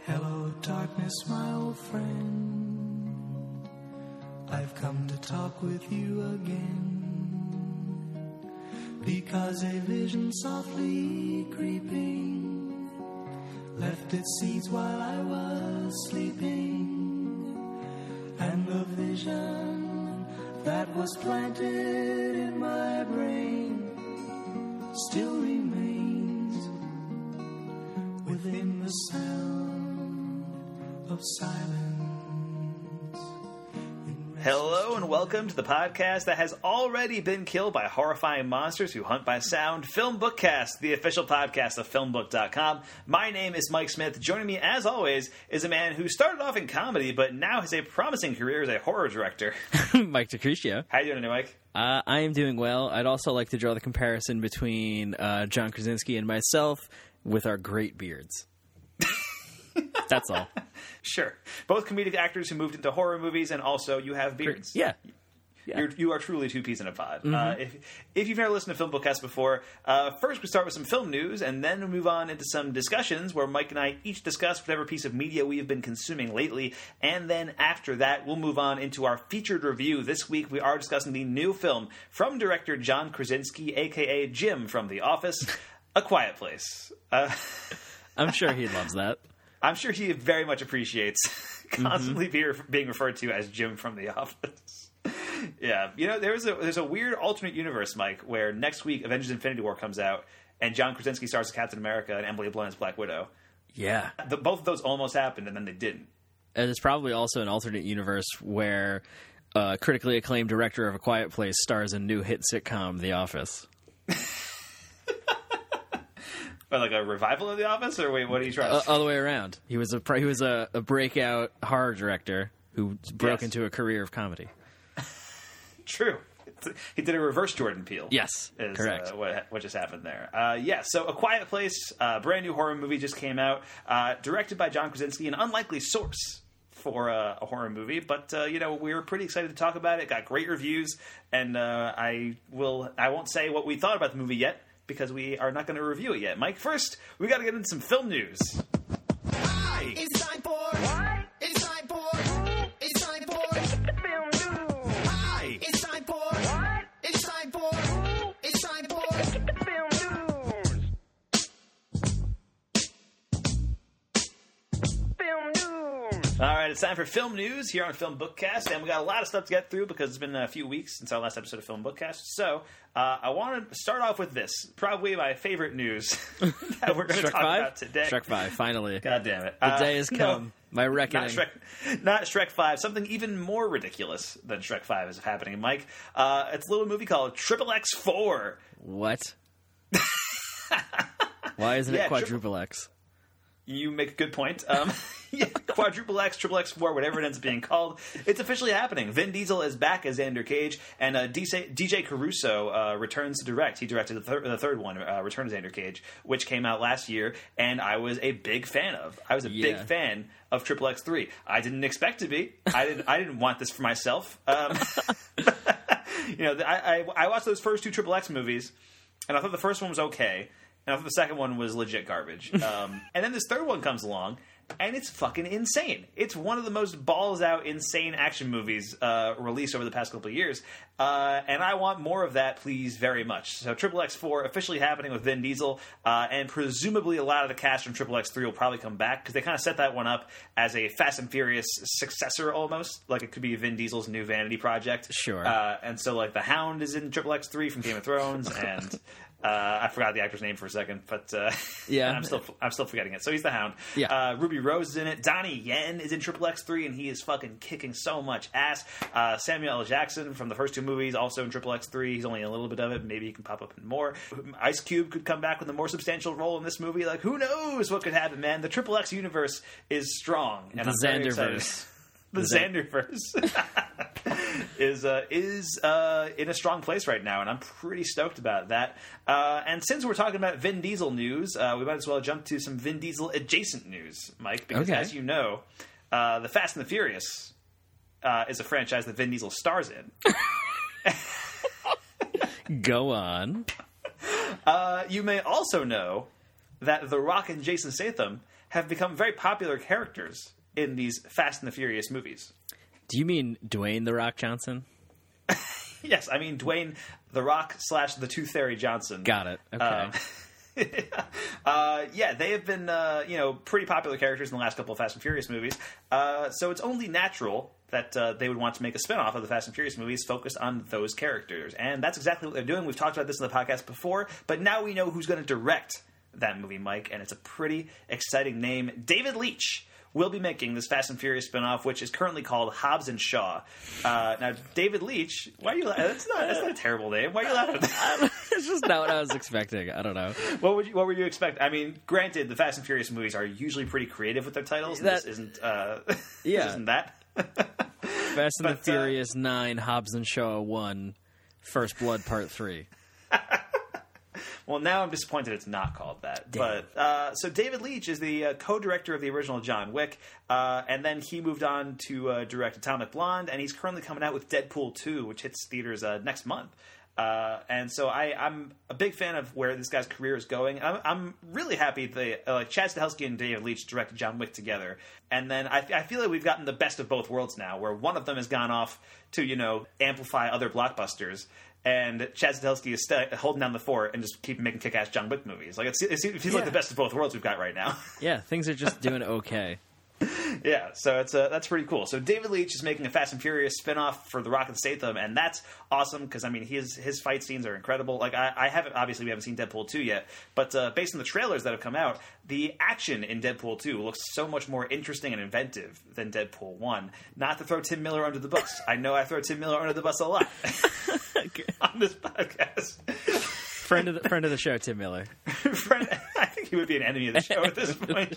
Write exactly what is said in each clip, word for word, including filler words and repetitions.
Hello, darkness, my old friend. I've come to talk with you again, because a vision softly creeping left its seeds while I was sleeping, and the vision that was planted in my brain still remains within the sound of silence. Hello and welcome to the podcast that has already been killed by horrifying monsters who hunt by sound, Film Bookcast, the official podcast of film book dot com. My name is Mike Smith. Joining me, as always, is a man who started off in comedy but now has a promising career as a horror director. Mike DeCrucio. How you doing today, Mike? Uh, I am doing well. I'd also like to draw the comparison between uh, John Krasinski and myself with our great beards. That's all. Sure. Both comedic actors who moved into horror movies, and also you have beards. Yeah. yeah. You're, you are truly two peas in a pod. Mm-hmm. Uh, if, if you've never listened to Film Bookcast before, uh, first we start with some film news, and then we move on into some discussions where Mike and I each discuss whatever piece of media we have been consuming lately, and then after that we'll move on into our featured review. This week we are discussing the new film from director John Krasinski, a k a. Jim from The Office, A Quiet Place. Uh, I'm sure he loves that. I'm sure he very much appreciates constantly mm-hmm. be, being referred to as Jim from The Office. Yeah, you know, there's a there's a weird alternate universe, Mike, where next week Avengers: Infinity War comes out, and John Krasinski stars as Captain America and Emily Blunt as Black Widow. Yeah, the, both of those almost happened, and then they didn't. And it's probably also an alternate universe where uh, critically acclaimed director of A Quiet Place stars in new hit sitcom The Office. Or like a revival of The Office, or wait, what are you trying to uh, say? All the way around. He was a he was a, a breakout horror director who broke Yes. into a career of comedy. True. He did a reverse Jordan Peele. Yes, is, correct. Uh, what, what just happened there. Uh, yeah, so A Quiet Place, a uh, brand new horror movie just came out, uh, directed by John Krasinski, an unlikely source for uh, a horror movie, but uh, you know, we were pretty excited to talk about it. Got great reviews, and uh, I will I won't say what we thought about the movie yet, because we are not going to review it yet. Mike, first, we got to get into some film news. Hi, it's time for what? It's time for who? It's time for film news. Hi, it's time for what? It's time for who? It's time for film news. Film news. All right, it's time for film news here on Film Bookcast, and we got a lot of stuff to get through because it's been a few weeks since our last episode of Film Bookcast. So uh, I want to start off with this, probably my favorite news that we're going to Shrek talk five? about today. Shrek five, finally. God damn it. The Uh, day has no, come. My reckoning. Not Shrek, not Shrek five, something even more ridiculous than Shrek five is happening, Mike. Uh, it's a little movie called Triple X four. What? Why isn't Yeah, it Quadruple X? You make a good point. Um, yeah, Quadruple X, Triple X four, whatever it ends up being called. It's officially happening. Vin Diesel is back as Xander Cage, and uh, D J Caruso uh, returns to direct. He directed the, thir- the third one, uh, Return of Xander Cage, which came out last year, and I was a big fan of. I was a Yeah. big fan of Triple X three. I didn't expect to be. I didn't. I didn't want this for myself. Um, you know, I, I, I watched those first two Triple X movies, and I thought the first one was okay. And I thought the second one was legit garbage. Um, and then this third one comes along, and it's fucking insane. It's one of the most balls-out, insane action movies uh, released over the past couple of years. Uh, and I want more of that, please, very much. So Triple X four officially happening with Vin Diesel, uh, and presumably a lot of the cast from Triple X three will probably come back, because they kind of set that one up as a Fast and Furious successor, almost. Like, it could be Vin Diesel's new vanity project. Sure. Uh, and so, like, the Hound is in Triple X three from Game of Thrones, and... Uh, I forgot the actor's name for a second, but uh, yeah, I'm still I'm still forgetting it. So he's the Hound. Yeah. Uh, Ruby Rose is in it. Donnie Yen is in Triple X three, and he is fucking kicking so much ass. Uh, Samuel L. Jackson from the first two movies, also in Triple X three. He's only in a little bit of it. Maybe he can pop up in more. Ice Cube could come back with a more substantial role in this movie. Like, who knows what could happen, man? The Triple X universe is strong. And the I'm very Xanderverse. excited. The Xanderverse is uh, is uh, in a strong place right now, and I'm pretty stoked about that. Uh, and since we're talking about Vin Diesel news, uh, we might as well jump to some Vin Diesel adjacent news, Mike, because Okay. as you know, uh, The Fast and the Furious uh, is a franchise that Vin Diesel stars in. Go on. Uh, you may also know that The Rock and Jason Statham have become very popular characters in these Fast and the Furious movies. Do you mean Dwayne The Rock Johnson? Yes, I mean Dwayne The Rock slash the Tooth Fairy Johnson. Got it. Okay. Um, uh, yeah, they have been, uh, you know, pretty popular characters in the last couple of Fast and Furious movies. Uh, so it's only natural that uh, they would want to make a spinoff of the Fast and Furious movies focused on those characters. And that's exactly what they're doing. We've talked about this in the podcast before, but now we know who's going to direct that movie, Mike, and it's a pretty exciting name. David Leitch will be making this Fast and Furious spinoff, which is currently called Hobbs and Shaw. Uh, now, David Leitch, why are you laughing? That's not, that's not a terrible name. Why are you laughing at that? It's just not what I was expecting. I don't know. What would you, what were you expect? I mean, granted, the Fast and Furious movies are usually pretty creative with their titles. That- this isn't. Uh, Yeah. this isn't that. Fast and But, the uh, Furious nine, Hobbs and Shaw one, First Blood Part three. Well, now I'm disappointed it's not called that. Damn. But uh, so David Leitch is the uh, co-director of the original John Wick, uh, and then he moved on to uh, direct Atomic Blonde, and he's currently coming out with Deadpool two, which hits theaters uh, next month. Uh, and so I, I'm a big fan of where this guy's career is going. I'm, I'm really happy that uh, like Chad Stahelski and David Leitch directed John Wick together. And then I, I feel like we've gotten the best of both worlds now, where one of them has gone off to, you know, amplify other blockbusters. And Chad Stahelski is st- holding down the fort and just keep making kick-ass John Wick movies. Like it's, it's, it feels Yeah. like the best of both worlds we've got right now. Yeah, things are just doing okay. Yeah, so it's uh, that's pretty cool. So David Leitch is making a Fast and Furious spinoff for The Rock and Statham, and that's awesome because I mean his his fight scenes are incredible. Like I, I haven't obviously we haven't seen Deadpool two yet, but uh, based on the trailers that have come out, the action in Deadpool two looks so much more interesting and inventive than Deadpool one. Not to throw Tim Miller under the bus. I know I throw Tim Miller under the bus a lot on this podcast. Friend of the, friend of the show, Tim Miller. Friend, I think he would be an enemy of the show at this point.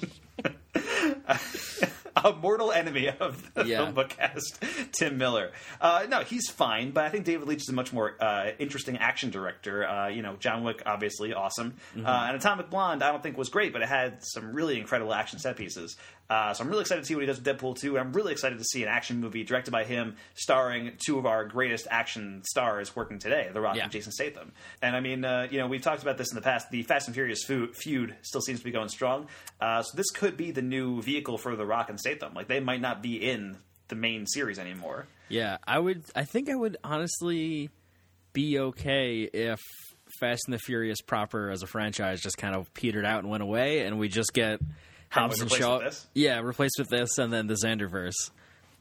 A mortal enemy of the Yeah. film book cast, Tim Miller. Uh, no, he's fine, but I think David Leitch is a much more uh, interesting action director. Uh, you know, John Wick, obviously, awesome. Mm-hmm. Uh, and Atomic Blonde, I don't think was great, but it had some really incredible action set pieces. Uh, so I'm really excited to see what he does with Deadpool two, and I'm really excited to see an action movie directed by him, starring two of our greatest action stars working today, The Rock Yeah. and Jason Statham. And I mean, uh, you know, we've talked about this in the past. The Fast and Furious feud, feud still seems to be going strong. Uh, so this could be the new vehicle for The Rock and Statham. Like, they might not be in the main series anymore. Yeah, I would. I think I would honestly be okay if Fast and the Furious proper as a franchise just kind of petered out and went away, and we just get Hobbs and replaced Shaw. with this? Yeah, replaced with this, and then the Xanderverse.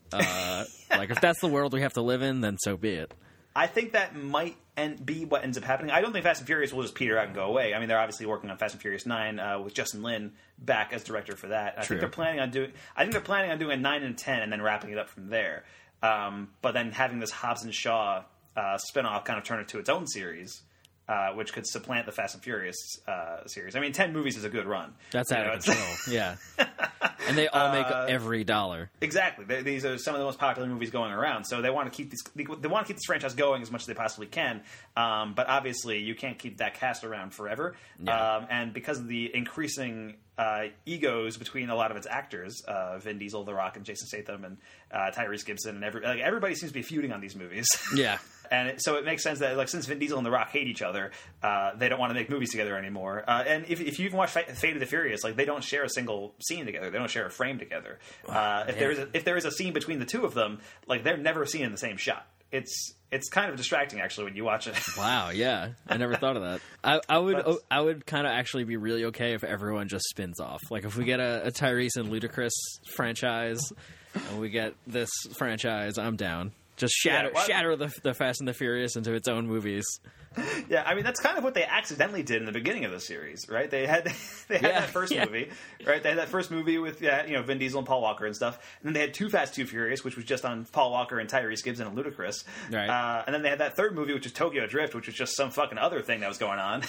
Uh, like, if that's the world we have to live in, then so be it. I think that might end, be what ends up happening. I don't think Fast and Furious will just peter out and go away. I mean, they're obviously working on Fast and Furious nine uh, with Justin Lin back as director for that. I True. think they're planning on doing. I think they're planning on doing nine and ten and then wrapping it up from there. Um, but then having this Hobbs and Shaw uh, spinoff kind of turn it to its own series, uh, which could supplant the Fast and Furious uh, series. I mean, ten movies is a good run. That's You out know, of it's- control. Yeah, and they all make Uh, every dollar. Exactly. They, these are some of the most popular movies going around, so they want to keep these. They, they want to keep this franchise going as much as they possibly can. Um, but obviously, you can't keep that cast around forever. Yeah. Um, and because of the increasing uh, egos between a lot of its actors, uh, Vin Diesel, The Rock, and Jason Statham, and uh, Tyrese Gibson, and every, like, everybody seems to be feuding on these movies. Yeah. And it, so it makes sense that, like, since Vin Diesel and The Rock hate each other, uh, they don't want to make movies together anymore. Uh, and if, if you even watch Fate of the Furious, like, they don't share a single scene together. They don't share a frame together. Uh, if yeah. there is a, if there is a scene between the two of them, like, they're never seen in the same shot. It's it's kind of distracting, actually, when you watch it. Wow, yeah, I never thought of that. I, I would, That's- I would kind of actually be really okay if everyone just spins off. Like if we get a, a Tyrese and Ludacris franchise, and we get this franchise, I'm down. Just shatter, Yeah, what- shatter the, the Fast and the Furious into its own movies. Yeah, I mean, that's kind of what they accidentally did in the beginning of the series, right? They had they had Yeah, that first yeah. movie, right? They had that first movie with, yeah, you know, Vin Diesel and Paul Walker and stuff. And then they had Too Fast, Too Furious, which was just on Paul Walker and Tyrese Gibson and Ludacris. Right. Uh, and then they had that third movie, which was Tokyo Drift, which was just some fucking other thing that was going on.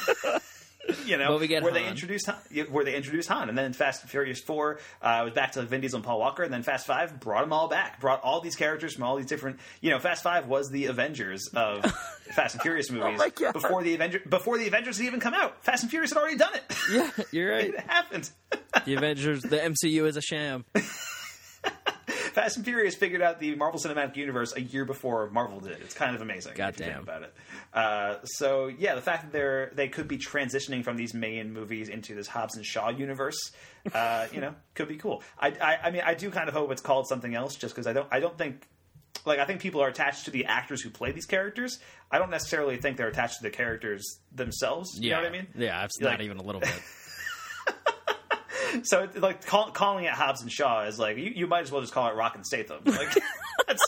You know, But we get where they Han. introduced Han, where they introduced Han, and then Fast and Furious Four uh, was back to Vin Diesel and Paul Walker, and then Fast Five brought them all back, brought all these characters from all these different. You know, Fast Five was the Avengers of Fast and Furious movies my God. before the Avenger before the Avengers had even come out. Fast and Furious had already done it. Yeah, you're right. It happened. The Avengers, the M C U is a sham. Fast Fast and Furious figured out the Marvel Cinematic Universe a year before Marvel did. It's kind of amazing. God if you think damn. about it. Uh, so yeah, the fact that they're they could be transitioning from these main movies into this Hobbs and Shaw universe, uh, you know, could be cool. I, I I mean, I do kind of hope it's called something else, just because I don't I don't think. Like, I think people are attached to the actors who play these characters. I don't necessarily think they're attached to the characters themselves. You yeah. know what I mean? Yeah, it's Like- not even a little bit. So, it- like, call, calling it Hobbs and Shaw is like, you, you might as well just call it Rock and Statham. Like, that's,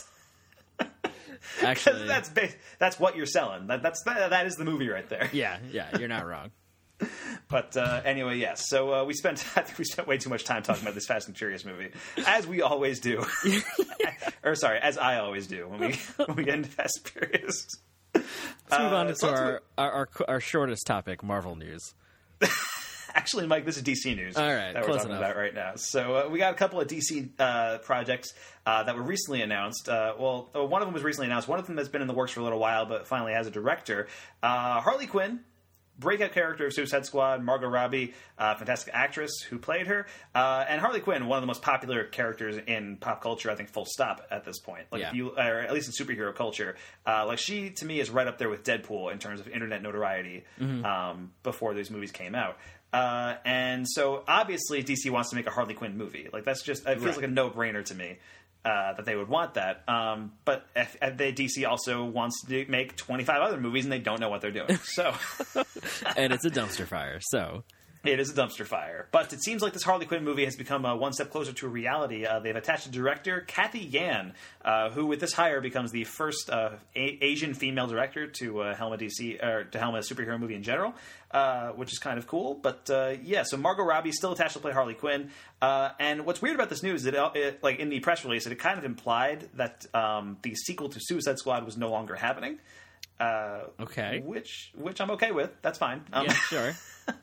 Actually, that's, ba- that's what you're selling. That, that's, that, that is the movie right there. yeah, yeah, you're not wrong. But uh, anyway, yes. So uh, we spent, I think we spent way too much time talking about this Fast and Furious movie, as we always do. Or sorry, as I always do when we when we get into Fast and Furious. Let's move on Uh, to so let's our, move- our, our our shortest topic, Marvel news. Actually, Mike, this is D C news All right, that we're close talking enough. about right now. So uh, we got a couple of D C uh, projects uh, that were recently announced. Uh, well, uh, one of them was recently announced. One of them has been in the works for a little while, but finally has a director. Uh, Harley Quinn, breakout character of Suicide Squad, Margot Robbie, uh, fantastic actress who played her, uh, and Harley Quinn, one of the most popular characters in pop culture, I think, full stop at this point. Like, Yeah. if you, or at least in superhero culture, uh, like she to me is right up there with Deadpool in terms of internet notoriety. Um, before these movies came out. Uh, and so obviously D C wants to make a Harley Quinn movie. Like, that's just, it feels Right. like a no-brainer to me. Uh, that they would want that, um, but if, if they, D C also wants to make twenty-five other movies, and they don't know what they're doing. So And it's a dumpster fire, so... it is a dumpster fire. But it seems like this Harley Quinn movie has become uh, one step closer to reality. Uh, they've attached a director, Kathy Yan, uh, who with this hire becomes the first uh, a- Asian female director to uh, helm a D C or to helm a superhero movie in general, uh, which is kind of cool. But uh, yeah, so Margot Robbie is still attached to play Harley Quinn. Uh, and what's weird about this news is that it, it, like in the press release, it kind of implied that um, the sequel to Suicide Squad was no longer happening. Uh, Okay. which which I'm okay with. That's fine. Um, Yeah, sure.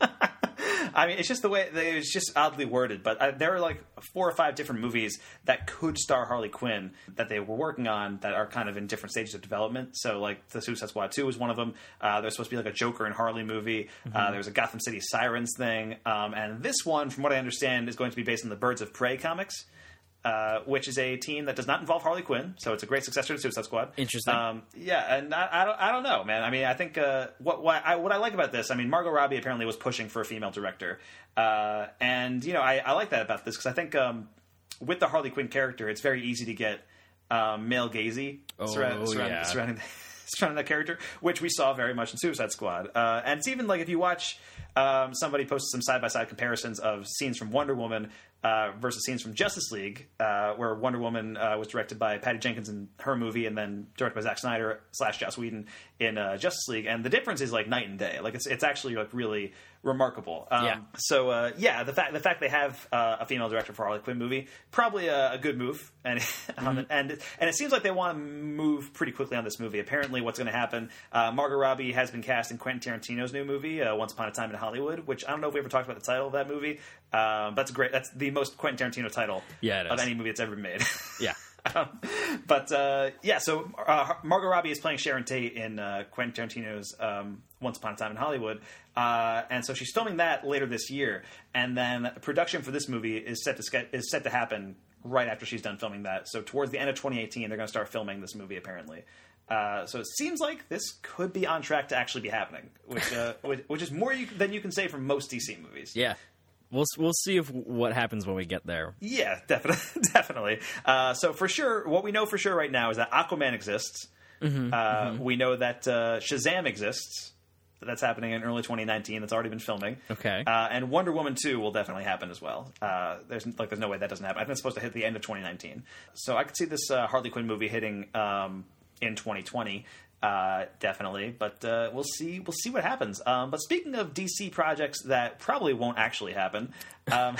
I mean, it's just the way it was just oddly worded, but uh, there are like four or five different movies that could star Harley Quinn that they were working on that are kind of in different stages of development. So, like, the Suicide Squad two is one of them. Uh, there's supposed to be like a Joker and Harley movie. Uh, there's a Gotham City Sirens thing, um, and this one, from what I understand, is going to be based on the Birds of Prey comics. Uh, which is a team that does not involve Harley Quinn, so it's a great successor to Suicide Squad. Interesting. Um, yeah, and I, I don't, I don't know, man. I mean, I think uh, what what I, what I like about this, I mean, Margot Robbie apparently was pushing for a female director, uh, and you know, I, I like that about this because I think um, with the Harley Quinn character, it's very easy to get um, male gazy Oh, surround, surround, yeah. surrounding surrounding that character, which we saw very much in Suicide Squad. Uh, and it's even like if you watch um, somebody posted some side by side comparisons of scenes from Wonder Woman. Uh, versus scenes from Justice League, uh, where Wonder Woman uh, was directed by Patty Jenkins in her movie, and then directed by Zack Snyder slash Joss Whedon in uh, Justice League, and the difference is like night and day. Like it's it's actually like really remarkable. Um, Yeah. So uh, yeah, the fact the fact they have uh, a female director for a Harley Quinn movie probably a, a good move, and um, and and it seems like they want to move pretty quickly on this movie. Apparently, what's going to happen? Uh, Margot Robbie has been cast in Quentin Tarantino's new movie, uh, Once Upon a Time in Hollywood, which I don't know if we ever talked about the title of that movie. Um, that's great. That's the most Quentin Tarantino title Yeah, it of is. any movie that's ever been made. Yeah. Um, but uh, yeah, so uh, Margot Robbie is playing Sharon Tate in uh, Quentin Tarantino's um, Once Upon a Time in Hollywood, uh, and so she's filming that later this year. And then production for this movie is set to ske- is set to happen right after she's done filming that. So towards the end of twenty eighteen, they're going to start filming this movie apparently. Uh, so it seems like this could be on track to actually be happening, which uh, which, which is more you, than you can say from most D C movies. Yeah. We'll we'll see if what happens when we get there. Yeah, definitely, definitely. Uh, so for sure, what we know for sure right now is that Aquaman exists. Mm-hmm, uh, mm-hmm. We know that uh, Shazam exists. That's happening in early twenty nineteen. That's already been filming. Okay. Uh, and Wonder Woman two will definitely happen as well. Uh, there's like there's no way that doesn't happen. I think it's supposed to hit the end of twenty nineteen. So I could see this uh, Harley Quinn movie hitting um, in twenty twenty. Uh, definitely, but uh, we'll see. We'll see what happens. Um, but speaking of D C projects that probably won't actually happen, um,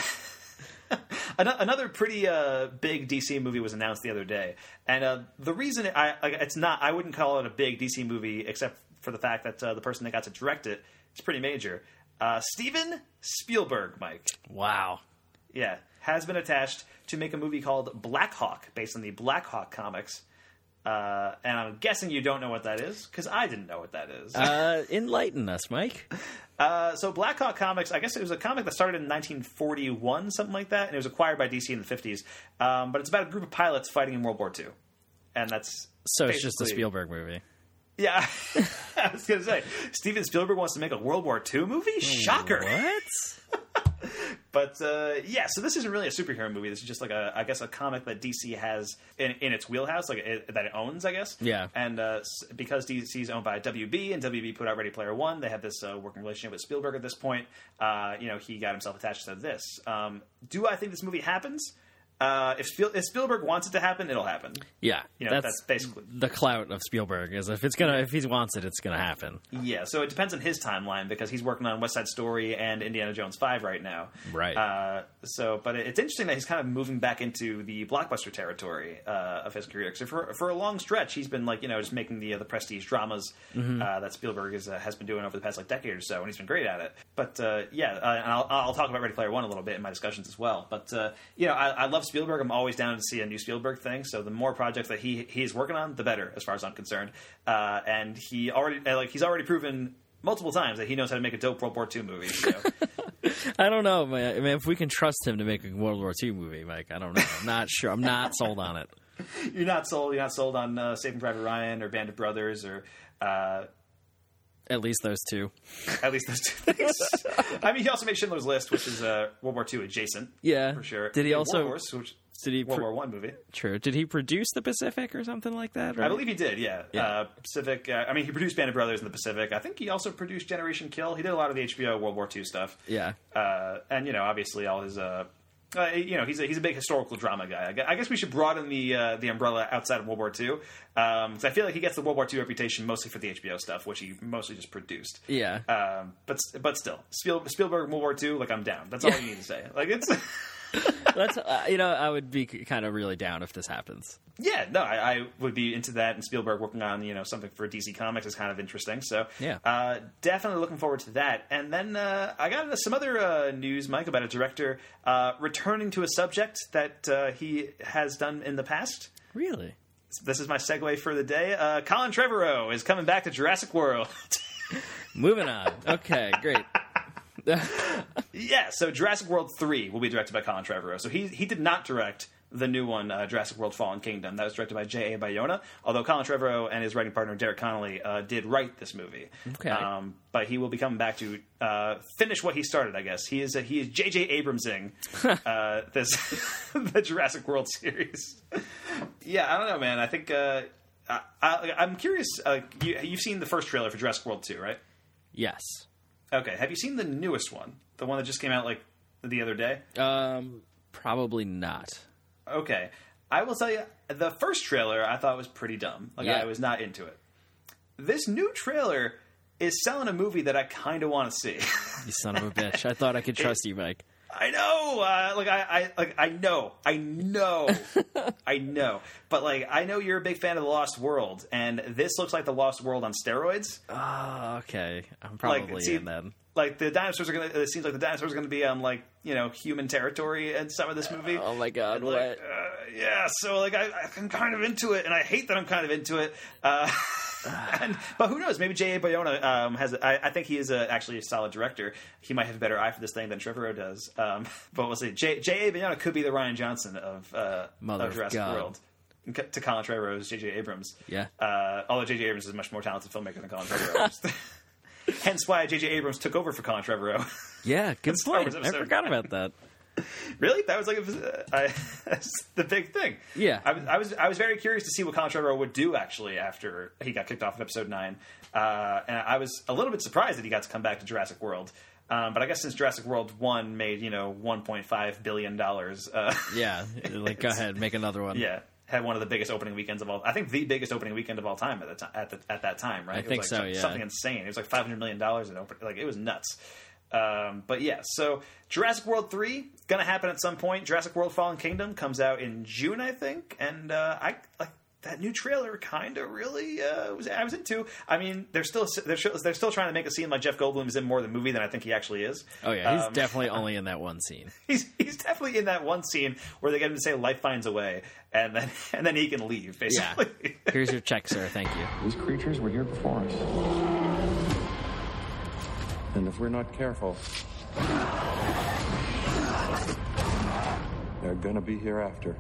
an- another pretty uh, big D C movie was announced the other day, and uh, the reason it, I like, it's not, I wouldn't call it a big D C movie, except for the fact that uh, the person that got to direct it, it's pretty major. Uh, Steven Spielberg, Mike. Wow. Yeah, has been attached to make a movie called Black Hawk, based on the Black Hawk comics. Uh, and I'm guessing you don't know what that is, because I didn't know what that is. Uh, enlighten us, Mike. Uh, so Black Hawk Comics, I guess it was a comic that started in nineteen forty-one, something like that, and it was acquired by D C in the fifties. Um, but it's about a group of pilots fighting in World War Two. And that's So it's just a basically- Spielberg movie. Yeah, I was going to say, Steven Spielberg wants to make a World War Two movie? Shocker! What? But uh, yeah, so this isn't really a superhero movie. This is just like a, I guess, a comic that D C has in, in its wheelhouse, like it, that it owns, I guess. Yeah. And uh, s- because D C is owned by W B, and W B put out Ready Player One, they have this uh, working relationship with Spielberg at this point. Uh, you know, he got himself attached to this. Um, do I think this movie happens? Uh, if, Spiel- if Spielberg wants it to happen, it'll happen. Yeah, You know, that's basically- the clout of Spielberg. Is if it's gonna, if he wants it, it's gonna happen. Yeah, so it depends on his timeline because he's working on West Side Story and Indiana Jones five right now. Right. Uh, so, but it's interesting that he's kind of moving back into the blockbuster territory uh, of his career. Because for for a long stretch, he's been like you know just making the uh, the prestige dramas Mm-hmm. uh, that Spielberg is, uh, has been doing over the past like decade or so, and he's been great at it. But uh, yeah, uh, and I'll, I'll talk about Ready Player One a little bit in my discussions as well. But uh, you know, I, I love Spielberg. I'm always down to see a new Spielberg thing. So the more projects that he he's working on, the better, as far as I'm concerned. Uh, and he already uh, like he's already proven multiple times that he knows how to make a dope World War Two movie. So. I don't know, man. I mean, if we can trust him to make a World War Two movie, Mike, I don't know. I'm not sure. I'm not sold on it. You're not sold. You're not sold on uh, Saving Private Ryan or Band of Brothers or uh, At least those two. at least those two things. I mean, he also made Schindler's List, which is uh, World War Two adjacent. Yeah, for sure. Did he made also? War Horse, which Did he? World Pro- War One movie? True. Did he produce the Pacific or something like that? Right? I believe he did. Yeah, Yeah. Uh, Pacific. Uh, I mean, he produced Band of Brothers in the Pacific. I think he also produced Generation Kill. He did a lot of the H B O World War Two stuff. Yeah. Uh, and you know, obviously, all his. Uh, Uh, you know, he's a, he's a big historical drama guy. I gu- I guess we should broaden the uh, the umbrella outside of World War Two, because I feel like he gets the World War Two reputation mostly for the H B O stuff, which he mostly just produced. Yeah. Um, but but still, Spiel, Spielberg World War Two, like I'm down. That's all you need to say. Like it's That's uh, you know, I would be kind of really down if this happens. yeah, no, I, I would be into that. And Spielberg working on you know something for D C Comics is kind of interesting. So Yeah. uh, definitely looking forward to that. And then uh, I got some other uh, news, Mike, about a director uh, returning to a subject that uh, he has done in the past. Really? This is my segue for the day. Uh, Colin Trevorrow is coming back to Jurassic World. Moving on. Okay, great. Yeah, so Jurassic World three will be directed by Colin Trevorrow. So he he did not direct the new one, uh, Jurassic World Fallen Kingdom. That was directed by J A. Bayona, although Colin Trevorrow and his writing partner Derek Connolly uh, did write this movie. Okay. Um, but he will be coming back to uh, finish what he started, I guess. He is uh, he is J J. Abramsing uh, this the Jurassic World series. Yeah, I don't know, man. I think uh, I, I, I'm curious. Uh, you, you've seen the first trailer for Jurassic World two, right? Yes. Okay. Have you seen the newest one? The one that just came out like the other day? Um, probably not. Okay. I will tell you, the first trailer I thought was pretty dumb. Like, Yeah. I was not into it. This new trailer is selling a movie that I kind of want to see. You son of a bitch. I thought I could trust you, Mike. I know, uh, like I, I, like I know, I know, I know. But like, I know you're a big fan of the Lost World, and this looks like the Lost World on steroids. Oh, okay. I'm probably see- in then. Like the dinosaurs are gonna. It seems like the dinosaurs are gonna be on like you know human territory in some of this movie. Oh my god, And, what? like, uh, yeah, so like I, I'm kind of into it, and I hate that I'm kind of into it. Uh, and, but who knows? Maybe J A. Bayona um, has. I, I think he is a, actually a solid director. He might have a better eye for this thing than Trevorrow does. Um, but we'll see. J A. Bayona could be the Ryan Johnson of, uh, Mother of of Jurassic God. World. To Colin Trevorrow's J J. Abrams. Yeah. Uh, although J J. Abrams is a much more talented filmmaker than Colin Trevorrow. Hence why J J. Abrams took over for Colin Trevorrow. Yeah, good Star point. Wars I episode. forgot about that. Really? That was like uh, I, that's the big thing. Yeah. I was, I was I was very curious to see what Colin Trevorrow would do actually after he got kicked off in episode nine, uh, and I was a little bit surprised that he got to come back to Jurassic World. Um, but I guess since Jurassic World one made you know one point five billion dollars, uh, Yeah, like go ahead, make another one. yeah, had one of the biggest opening weekends of all. I think the biggest opening weekend of all time at the time at, the, at that time, right? I It was think like so, some- yeah. something insane. It was like five hundred million dollars in open. Like it was nuts. Um, but yeah, so Jurassic World three gonna happen at some point. Jurassic World Fallen Kingdom comes out in June, I think, and uh, I like that new trailer kind of really uh, was I was into. I mean, they're still they're still, they're still trying to make it seem like Jeff Goldblum is in more of the movie than I think he actually is. Oh yeah, he's Um, definitely only in that one scene. He's he's definitely in that one scene where they get him to say "Life finds a way," and then and then he can leave. Yeah. Basically, Here's your check, sir. Thank you. These creatures were here before us. And if we're not careful, they're gonna be here after.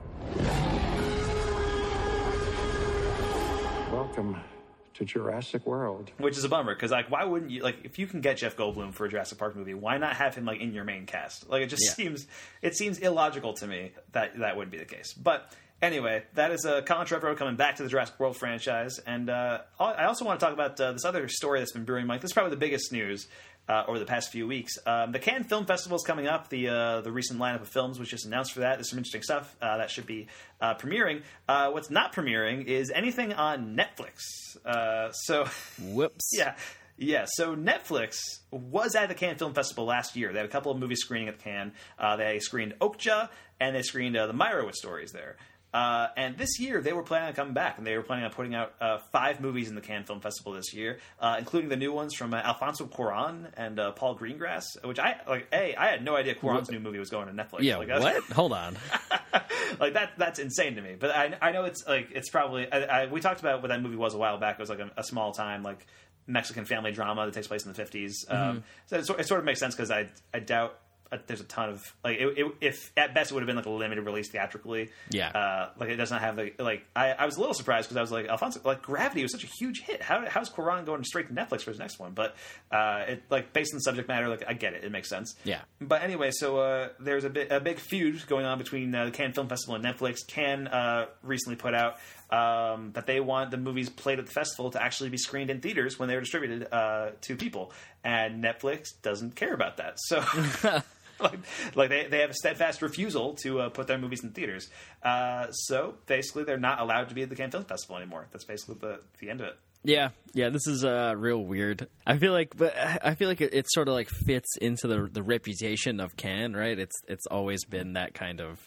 Welcome to Jurassic World. which is a bummer because like, why wouldn't you like if you can get Jeff Goldblum for a Jurassic Park movie, why not have him like in your main cast? Like, it just Yeah. seems it seems illogical to me that that wouldn't be the case, but. Anyway, that is uh, Colin Trevorrow coming back to the Jurassic World franchise. And uh, I also want to talk about uh, this other story that's been brewing, Mike. This is probably the biggest news uh, over the past few weeks. Um, the Cannes Film Festival is coming up. The uh, the recent lineup of films was just announced for that. There's some interesting stuff uh, that should be uh, premiering. Uh, what's not premiering is anything on Netflix. Uh, so, Whoops. yeah. Yeah, so Netflix was at the Cannes Film Festival last year. They had a couple of movies screening at Cannes. Uh, they screened Okja, and they screened uh, the Meyerowitz stories there. Uh, and this year, they were planning on coming back, and they were planning on putting out uh, five movies in the Cannes Film Festival this year, uh, including the new ones from uh, Alfonso Cuarón and uh, Paul Greengrass, which I, like, A, I had no idea Cuarón's new movie was going to Netflix. Yeah, like, what? Hold on. like that that's insane to me, but I, I know it's like it's probably I, I, we talked about what that movie was a while back. It was like a, a small time like Mexican family drama that takes place in the fifties. Mm-hmm. Um, so it, sort- it sort of makes sense because I I doubt uh, there's a ton of like it, it, if at best it would have been like a limited release theatrically. Yeah. uh, like it does not have the like I, I was a little surprised because I was like Alfonso like Gravity was such a huge hit. How how's Cuarón going straight to Netflix for his next one? But uh, it like based on the subject matter, like I get it, it makes sense. Yeah. But anyway, so uh, there's a, bit, a big feud going on between uh, the Cannes Film Festival and Netflix. Cannes uh, recently put out um, that they want the movies played at the festival to actually be screened in theaters when they're distributed uh, to people, and Netflix doesn't care about that. So. Like, like they, they have a steadfast refusal to uh, put their movies in theaters. Uh, so basically, they're not allowed to be at the Cannes Film Festival anymore. That's basically the the end of it. Yeah, yeah, this is uh, real weird. I feel like, but I feel like it, it sort of like fits into the the reputation of Cannes, right? It's it's always been that kind of,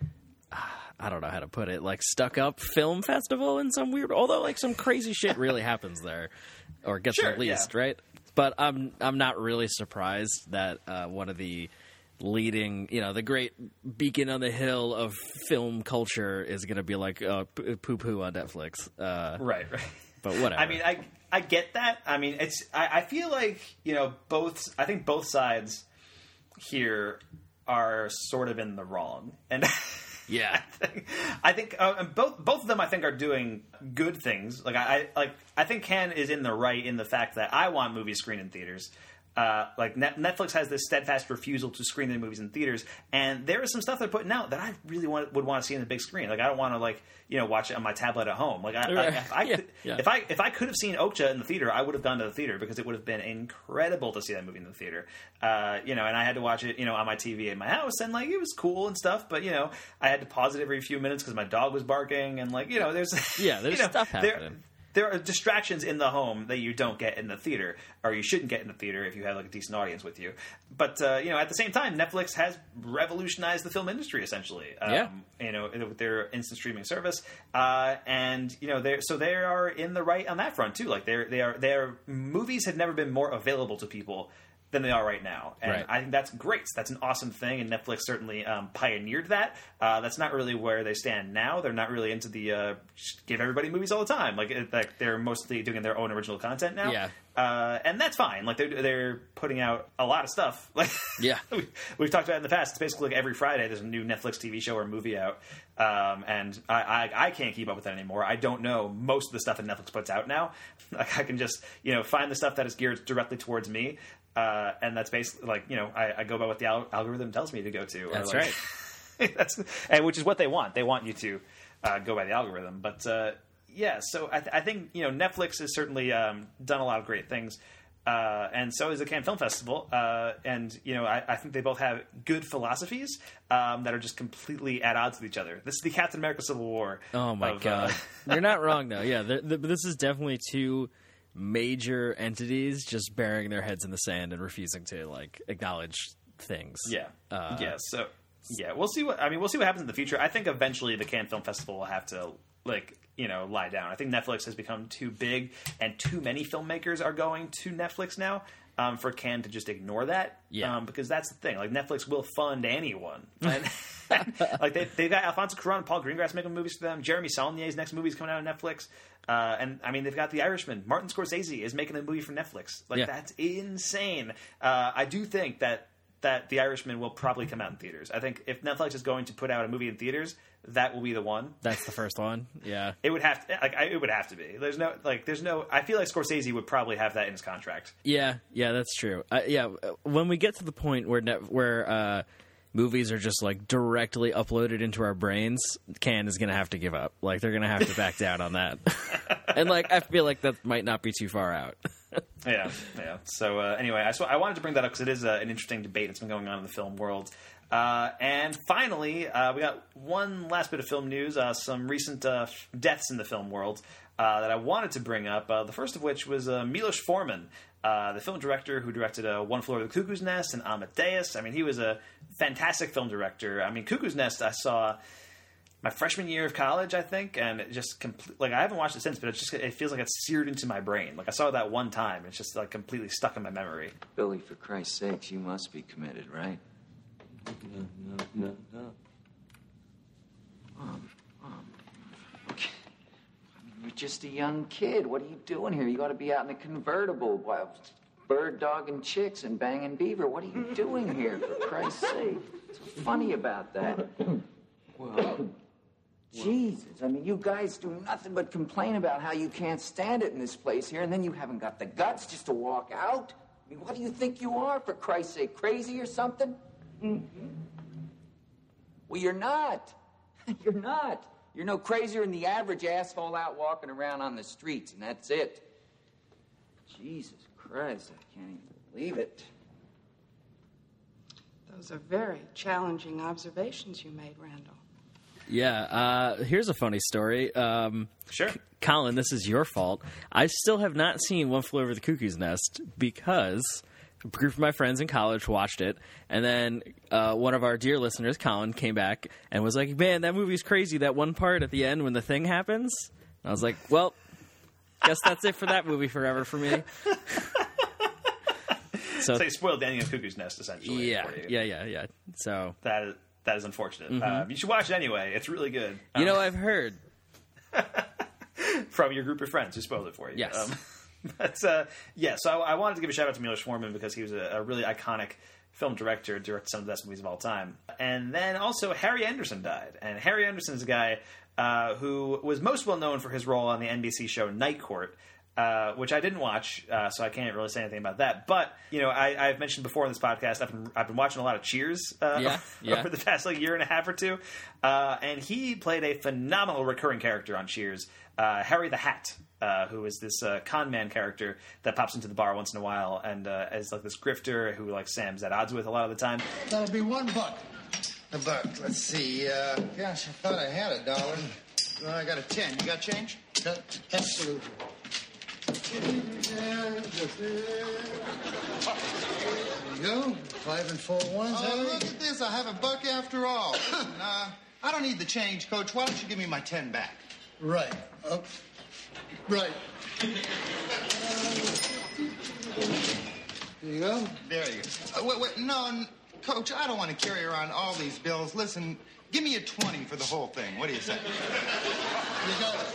I don't know how to put it, like stuck up film festival in some weird. Although like some crazy shit really happens there, or gets Sure, released, yeah. right? But I'm I'm not really surprised that uh, one of the leading, you know, the great beacon on the hill of film culture is going to be like uh, poo poo on Netflix. Uh, Right, right. But whatever. I mean, I I get that. I mean, it's I, I feel like you know both. I think both sides here are sort of in the wrong, and yeah. I think, I think uh, and both both of them I think are doing good things. Like I, I like I think Cannes is in the right in the fact that I want movies screened in theaters. Uh, like Net- Netflix has this steadfast refusal to screen their movies in theaters, and there is some stuff they're putting out that I really want, would want to see on the big screen. Like I don't want to like you know watch it on my tablet at home. Like I, like, if I Yeah, could, yeah. if I if I could have seen Okja in the theater, I would have gone to the theater because it would have been incredible to see that movie in the theater. Uh, you know, and I had to watch it you know on my T V in my house, and like it was cool and stuff. But you know, I had to pause it every few minutes because my dog was barking, and like you know, there's Yeah, there's you know, stuff there- happening. There are distractions in the home that you don't get in the theater, or you shouldn't get in the theater if you have like a decent audience with you. But uh, you know, at the same time, Netflix has revolutionized the film industry essentially. Um, Yeah. You know, with their instant streaming service, uh, and you know, they so they are in the right on that front too. Like they're they are their movies have never been more available to people than they are right now, and Right. I think that's great. That's an awesome thing, and Netflix certainly um, pioneered that. Uh, that's not really where they stand now. They're not really into the uh, just give everybody movies all the time. Like, it, like they're mostly doing their own original content now. Yeah. Uh, and that's fine. Like they're they're putting out a lot of stuff. Like Yeah. we, we've talked about it in the past. It's basically like every Friday there's a new Netflix T V show or movie out, um, and I, I I can't keep up with it anymore. I don't know most of the stuff that Netflix puts out now. Like I can just you know find the stuff that is geared directly towards me. Uh, and that's basically like you know I, I go by what the al- algorithm tells me to go to. Or That's like, right. that's and which is what they want. They want you to uh, go by the algorithm. But uh, yeah, so I, th- I think you know Netflix has certainly um, done a lot of great things, uh, and so is the Cannes Film Festival. Uh, and you know I, I think they both have good philosophies um, that are just completely at odds with each other. This is the Captain America Civil War. Oh my of, god, Uh, you're not wrong though. Yeah, the, the, this is definitely two major entities just burying their heads in the sand and refusing to like acknowledge things. yeah, Uh, yeah. So Yeah, we'll see what I mean. We'll see what happens in the future. I think eventually the Cannes Film Festival will have to like you know lie down. I think Netflix has become too big, and too many filmmakers are going to Netflix now um, for Cannes to just ignore that. Yeah, um, because that's the thing. Like Netflix will fund anyone. And, like they they got Alfonso Cuarón, Paul Greengrass making movies for them. Jeremy Saulnier's next movie is coming out on Netflix. Uh, and I mean, they've got The Irishman. Martin Scorsese is making a movie for Netflix. Like Yeah. that's insane. Uh, I do think that. that The Irishman will probably come out in theaters. I think if Netflix is going to put out a movie in theaters, that will be the one. That's the first one. Yeah. It would have to, like, I, it would have to be. There's no, like, there's no, I feel like Scorsese would probably have that in his contract. Yeah, yeah, that's true. Uh, yeah, when we get to the point where net, where uh, movies are just like directly uploaded into our brains, Cannes is going to have to give up. Like they're going to have to back down on that. And like I feel like that might not be too far out. yeah, yeah. So uh, anyway, I, so I wanted to bring that up because it is uh, an interesting debate that's been going on in the film world. Uh, and finally, uh, we got one last bit of film news, uh, some recent uh, f- deaths in the film world uh, that I wanted to bring up. Uh, the first of which was uh, Milos Forman, uh, the film director who directed uh, One Flew Over the Cuckoo's Nest and Amadeus. I mean, he was a fantastic film director. I mean, Cuckoo's Nest I saw my freshman year of college, I think, and it just complete, like I haven't watched it since, but it just it feels like it's seared into my brain. Like I saw it that one time, it's just like completely stuck in my memory. Billy, for Christ's sakes, you must be committed, right? No, no, no, no. Mom, Mom. Okay. I mean, you're just a young kid. What are you doing here? You ought to be out in a convertible, while bird dogging chicks and banging beaver. What are you doing here, for Christ's sake? What's so funny about that? Well, Jesus, I mean, you guys do nothing but complain about how you can't stand it in this place here, and then you haven't got the guts just to walk out? I mean, what do you think you are, for Christ's sake? Crazy or something? Mm-hmm. Well, you're not. You're not. You're no crazier than the average asshole out walking around on the streets, and that's it. Jesus Christ, I can't even believe it. Those are very challenging observations you made, Randall. Yeah, uh, here's a funny story. Um, Sure. Colin, this is your fault. I still have not seen One Flew Over the Cuckoo's Nest because a group of my friends in college watched it, and then uh, one of our dear listeners, Colin, came back and was like, man, that movie's crazy, that one part at the end when the thing happens. And I was like, well, guess that's it for that movie forever for me. so, So you spoiled the ending of Cuckoo's Nest, essentially. yeah, for you. yeah, yeah, yeah. So, That is, that is unfortunate. Um, you should watch it anyway. It's really good. you Um, know, I've heard. from your group of friends who spoiled it for you. Yes. Um, but, uh, yeah, so I, I wanted to give a shout out to Milos Forman because he was a, a really iconic film director, directed some of the best movies of all time. And then also Harry Anderson died. And Harry Anderson is a guy uh, who was most well known for his role on the N B C show Night Court, uh, which I didn't watch, uh, so I can't really say anything about that. But, you know, I, I've mentioned before in this podcast, I've been, I've been watching a lot of Cheers uh, Yeah, yeah. over the past like year and a half or two. Uh, and he played a phenomenal recurring character on Cheers, uh, Harry the Hat. Uh, who is this uh, con man character that pops into the bar once in a while and uh, is like this grifter who like Sam's at odds with a lot of the time. That'll be one buck. A buck. Let's see. Uh, gosh, I thought I had a dollar. Well, I got a ten. You got change? Uh, absolutely. There you go. Five and four ones. Oh, look at this. I have a buck after all. Listen, uh, I don't need the change, Coach. Why don't you give me my ten back? Right. Oh. Right. There you go. There you go. Uh, wait, wait. No, n- Coach, I don't want to carry around all these bills. Listen, give me a twenty for the whole thing. What do you say? You got it.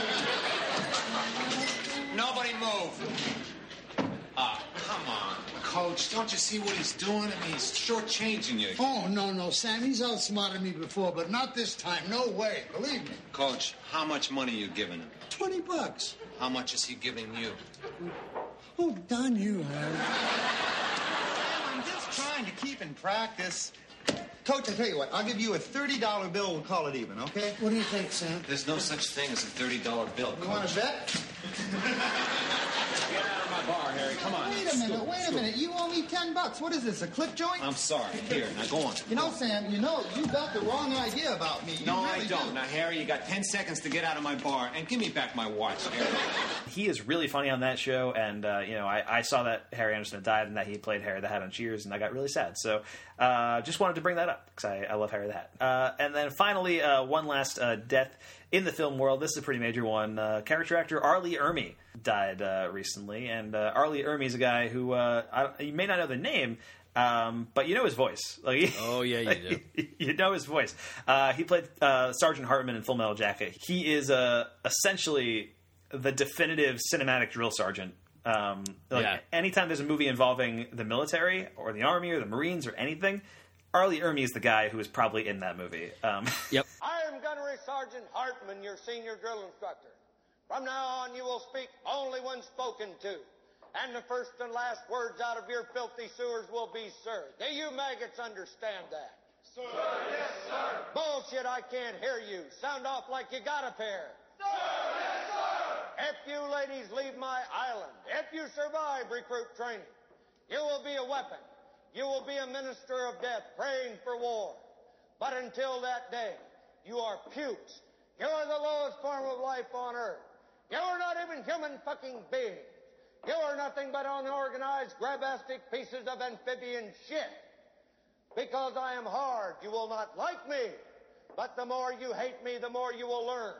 Nobody move. Ah, come on. Coach, don't you see what he's doing? I mean, he's shortchanging you. Oh, no, no, Sam. He's outsmarted me before, but not this time. No way. Believe me. Coach, how much money are you giving him? Twenty bucks. How much is he giving you? Oh, darn you, Harry. I'm just trying to keep in practice. Coach, I tell you what. I'll give you a thirty dollar bill. We'll call it even, okay? What do you think, Sam? There's no such thing as a thirty dollar bill, You want Coach. to bet? Get out of my bar, Harry. come on. Wait a minute, wait a minute. You owe me ten bucks. What is this, a clip joint? I'm sorry. Here, now go on. You know, Sam, you know, you got the wrong idea about me. You No, really I don't. do. Now, Harry, you got ten seconds to get out of my bar and give me back my watch. He is really funny on that show, and uh, you know, I, I saw that Harry Anderson had died and that he played Harry the Hat on Cheers, and I got really sad. So, uh, just wanted to bring that up because I, I love Harry the Hat. Uh, and then finally, uh, one last uh, death in the film world. This is a pretty major one. Uh, character actor R. Lee Ermey died uh, recently, and uh, R. Lee Ermey is a guy who uh, I, you may not know the name. Um, but you know his voice. Like, oh yeah, you do. You know his voice. Uh, he played uh, Sergeant Hartman in Full Metal Jacket. He is uh, essentially the definitive cinematic drill sergeant. Um, like Yeah. Anytime there's a movie involving the military or the Army or the Marines or anything, R. Lee Ermey is the guy who is probably in that movie. Um, Yep. I am Gunnery Sergeant Hartman, your senior drill instructor. From now on, you will speak only when spoken to. And the first and last words out of your filthy sewers will be, sir. Do you maggots understand that? Sir, yes, sir. Bullshit, I can't hear you. Sound off like you got a pair. Sir, yes, sir. If you ladies leave my island, if you survive recruit training, you will be a weapon. You will be a minister of death praying for war. But until that day, you are pukes. You are the lowest form of life on earth. You are not even human fucking beings. You are nothing but unorganized, grabastic pieces of amphibian shit. Because I am hard, you will not like me. But the more you hate me, the more you will learn.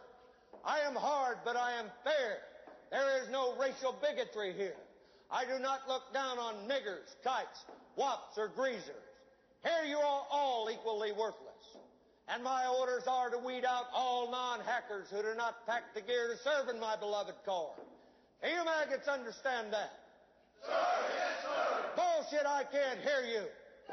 I am hard, but I am fair. There is no racial bigotry here. I do not look down on niggers, kites, wops, or greasers. Here you are all equally worthless. And my orders are to weed out all non-hackers who do not pack the gear to serve in my beloved corps. Do you maggots understand that? Sir, yes, sir. Bullshit, I can't hear you. Sir,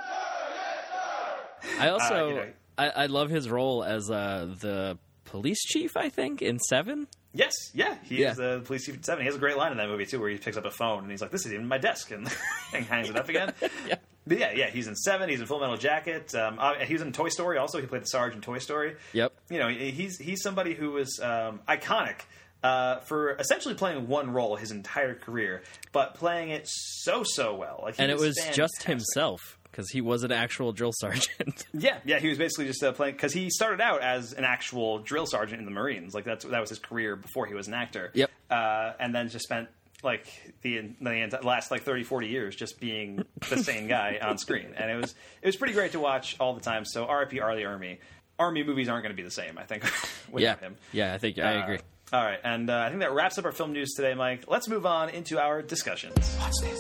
yes, sir. I also Uh, you know- I, I love his role as uh, the police chief, I think, in Seven. Yes, yeah, he Yeah. is the police chief in Seven. He has a great line in that movie too, where he picks up a phone and he's like, "This is even my desk," and, and hangs it up again. Yeah. But yeah, yeah, he's in Seven. He's in Full Metal Jacket. Um, uh, he was in Toy Story. Also, he played the Sarge in Toy Story. Yep. You know, he's he's somebody who was um, iconic uh, for essentially playing one role his entire career, but playing it so so well. Like, he And it was fantastic. just himself, because he was an actual drill sergeant. Yeah, yeah, he was basically just uh, playing because he started out as an actual drill sergeant in the Marines. Like that's that was his career before he was an actor. Yep. Uh, and then just spent like the, the last like thirty, forty years just being the same guy on screen, and it was it was pretty great to watch all the time. So R I P R. Lee Ermey. Army movies aren't going to be the same, I think, without yeah. him. Yeah, I think I Uh, agree. All right, and uh, I think that wraps up our film news today, Mike. Let's move on into our discussions. Watch this.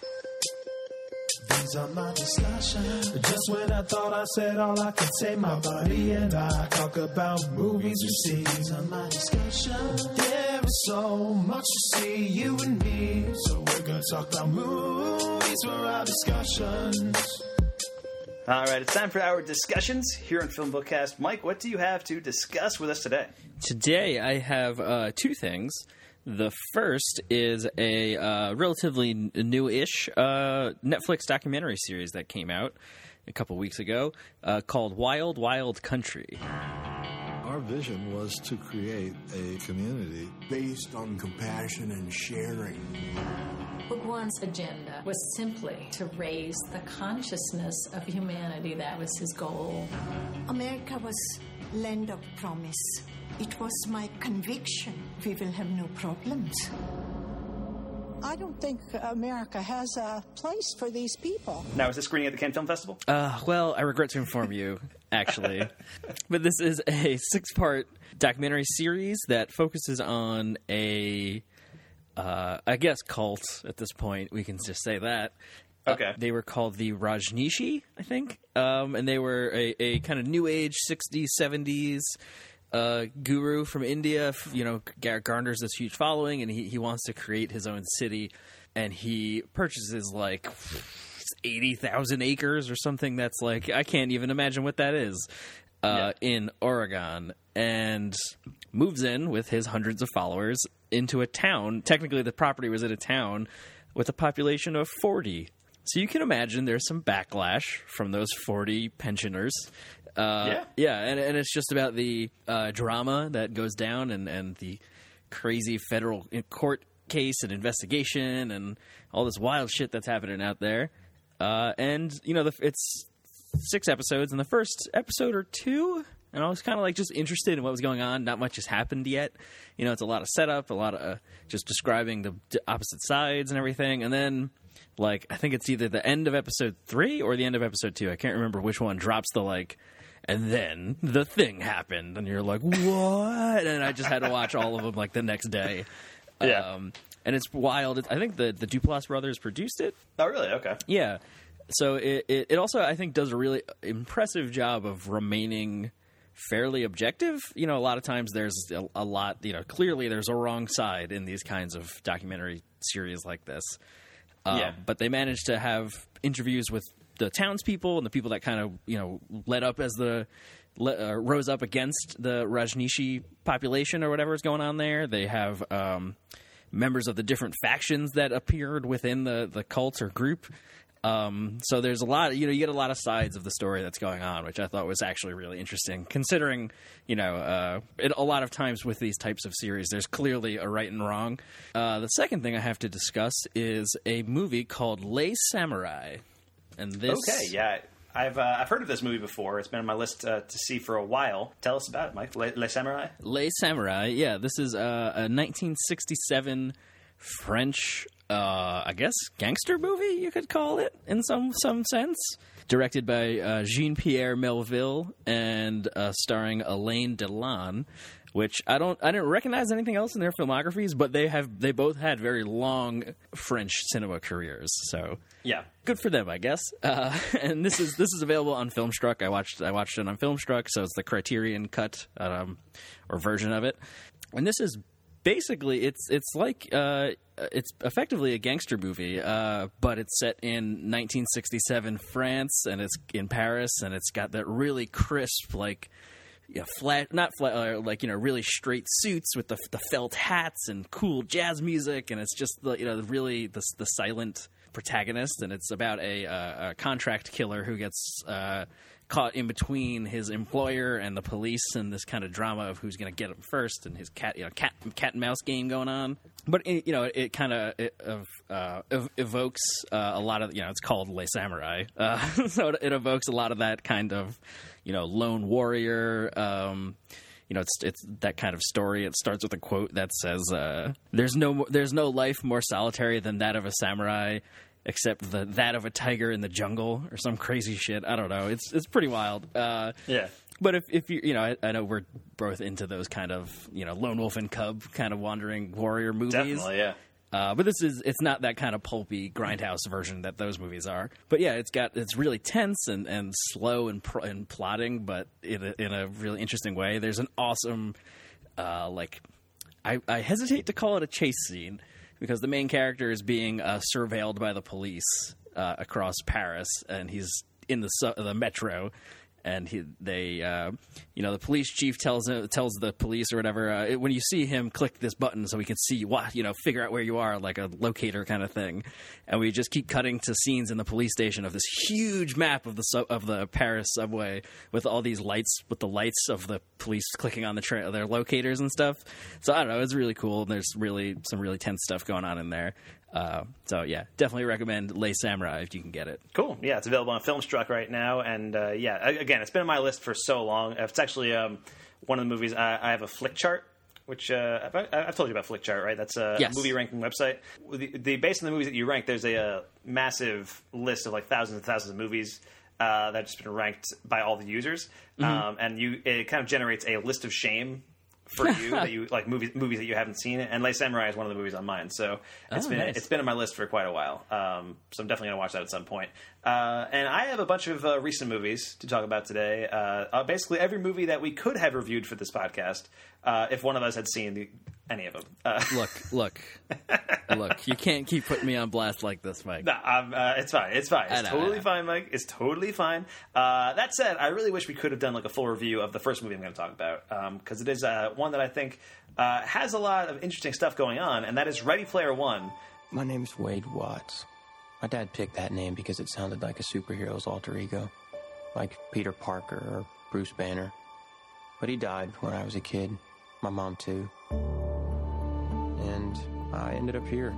These are my discussions. Just when I thought I said all I could say, my body and I talk about movies we see. These are my discussions. There is so much to see, you and me. So we're gonna talk about movies for our discussions. All right, it's time for our discussions here on Film Bookcast. Mike, what do you have to discuss with us today? Today I have uh, two things. The first is a uh, relatively n- new-ish uh, Netflix documentary series that came out a couple weeks ago uh, called Wild Wild Country. Our vision was to create a community based on compassion and sharing. Book One's agenda was simply to raise the consciousness of humanity. That was his goal. America was land of promise. It was my conviction we will have no problems. I don't think America has a place for these people. Now, is this screening at the Cannes Film Festival? Uh, well, I regret to inform you, actually. But this is a six-part documentary series that focuses on a, uh, I guess, cult at this point. We can just say that. Okay. Uh, they were called the Rajneeshi, I think. Um, and they were a, a kind of new age sixties, seventies uh, guru from India. You know, gar- garners this huge following, and he, he wants to create his own city. And he purchases, like, eighty thousand acres or something that's like, I can't even imagine what that is, uh, yeah. in Oregon. And moves in with his hundreds of followers into a town. Technically, the property was in a town with a population of forty. So you can imagine there's some backlash from those forty pensioners. Uh, yeah. Yeah, and, and it's just about the uh, drama that goes down and, and the crazy federal court case and investigation and all this wild shit that's happening out there. Uh, and, you know, the, it's six episodes, and the first episode or two, and I was kind of like just interested in what was going on. Not much has happened yet. You know, it's a lot of setup, a lot of uh, just describing the d- opposite sides and everything. And then, like, I think it's either the end of episode three or the end of episode two. I can't remember which one drops the, like, and then the thing happened. And you're like, what? And I just had to watch all of them, like, the next day. Yeah. Um, and it's wild. It, I think the, the Duplass brothers produced it. Oh, really? Okay. Yeah. So it, it, it also, I think, does a really impressive job of remaining fairly objective. You know, a lot of times there's a, a lot, you know, clearly there's a wrong side in these kinds of documentary series like this. Uh, Yeah. But they managed to have interviews with the townspeople and the people that kind of, you know, led up as the, uh, rose up against the Rajneeshi population or whatever is going on there. They have um, members of the different factions that appeared within the, the cult or group. Um, so there's a lot, you know, you get a lot of sides of the story that's going on, which I thought was actually really interesting, considering, you know, uh, it, a lot of times with these types of series, there's clearly a right and wrong. Uh, the second thing I have to discuss is a movie called Les Samurai. And this... Okay, yeah. I've uh, I've heard of this movie before. It's been on my list uh, to see for a while. Tell us about it, Mike. Les, Les Samurai? Les Samurai, yeah. This is uh, a nineteen sixty-seven French... Uh, I guess gangster movie, you could call it in some some sense. Directed by uh, Jean-Pierre Melville and uh, starring Alain Delon, which I don't I didn't recognize anything else in their filmographies, but they have they both had very long French cinema careers. So yeah, good for them, I guess. Uh, and this is this is available on Filmstruck. I watched I watched it on Filmstruck, so it's the Criterion cut um, or version of it. And this is basically it's it's like. Uh, It's effectively a gangster movie, uh, but it's set in nineteen sixty-seven France, and it's in Paris, and it's got that really crisp, like, you know, flat, not flat, uh, like, you know, really straight suits with the the felt hats and cool jazz music, and it's just the, you know, really the the silent protagonist, and it's about a, uh, a contract killer who gets uh, caught in between his employer and the police, and this kind of drama of who's going to get him first, and his cat, you know, cat cat and mouse game going on. But it, you know, it, it kind of uh, ev- evokes uh, a lot of, you know, it's called Les Samurai, uh, so it, it evokes a lot of that kind of, you know, lone warrior. Um, you know, it's it's that kind of story. It starts with a quote that says, uh, "There's no there's no life more solitary than that of a samurai, except the that of a tiger in the jungle," or some crazy shit. I don't know. It's it's pretty wild. Uh, yeah. But if, if you, you know, I, I know we're both into those kind of, you know, lone wolf and cub kind of wandering warrior movies. Definitely, yeah. Uh, but this is, it's not that kind of pulpy grindhouse version that those movies are. But yeah, it's got, it's really tense and, and slow and, pr- and plotting, but in a, in a really interesting way. There's an awesome, uh, like, I, I hesitate to call it a chase scene because the main character is being uh, surveilled by the police uh, across Paris, and he's in the su- the metro. And he, they, uh, you know, the police chief tells him, tells the police or whatever, uh, when you see him, click this button so we can see what, you know, figure out where you are, like a locator kind of thing. And we just keep cutting to scenes in the police station of this huge map of the su- of the Paris subway with all these lights, with the lights of the police clicking on the tra- their locators and stuff. So I don't know, it's really cool. And there's really some really tense stuff going on in there. Uh, so yeah, definitely recommend Les Samurai if you can get it. Cool. Yeah, it's available on Filmstruck right now, and uh, yeah, again, it's been on my list for so long. It's actually um, one of the movies. I, I have a Flick Chart, which uh, I've, I've told you about Flick Chart, right? That's a yes. movie ranking website. The, the based on the movies that you rank, there's a, a massive list of like thousands and thousands of movies uh, that's been ranked by all the users, mm-hmm. um, and you it kind of generates a list of shame for you that you like movies movies that you haven't seen, and Les Samurai is one of the movies on mine. So it's oh, been nice. it's been on my list for quite a while. Um, so I'm definitely gonna watch that at some point. Uh, and I have a bunch of uh, recent movies to talk about today. Uh, uh, basically every movie that we could have reviewed for this podcast, uh, if one of us had seen the, any of them. Uh, look, look, look! You can't keep putting me on blast like this, Mike. No, um, uh, it's fine. It's fine. It's know, totally fine, Mike. It's totally fine. Uh, that said, I really wish we could have done like a full review of the first movie I'm going to talk about because um, it is uh, one that I think uh, has a lot of interesting stuff going on, and that is Ready Player One. My name's Wade Watts. My dad picked that name because it sounded like a superhero's alter ego, like Peter Parker or Bruce Banner. But he died when I was a kid. My mom too. And I ended up here.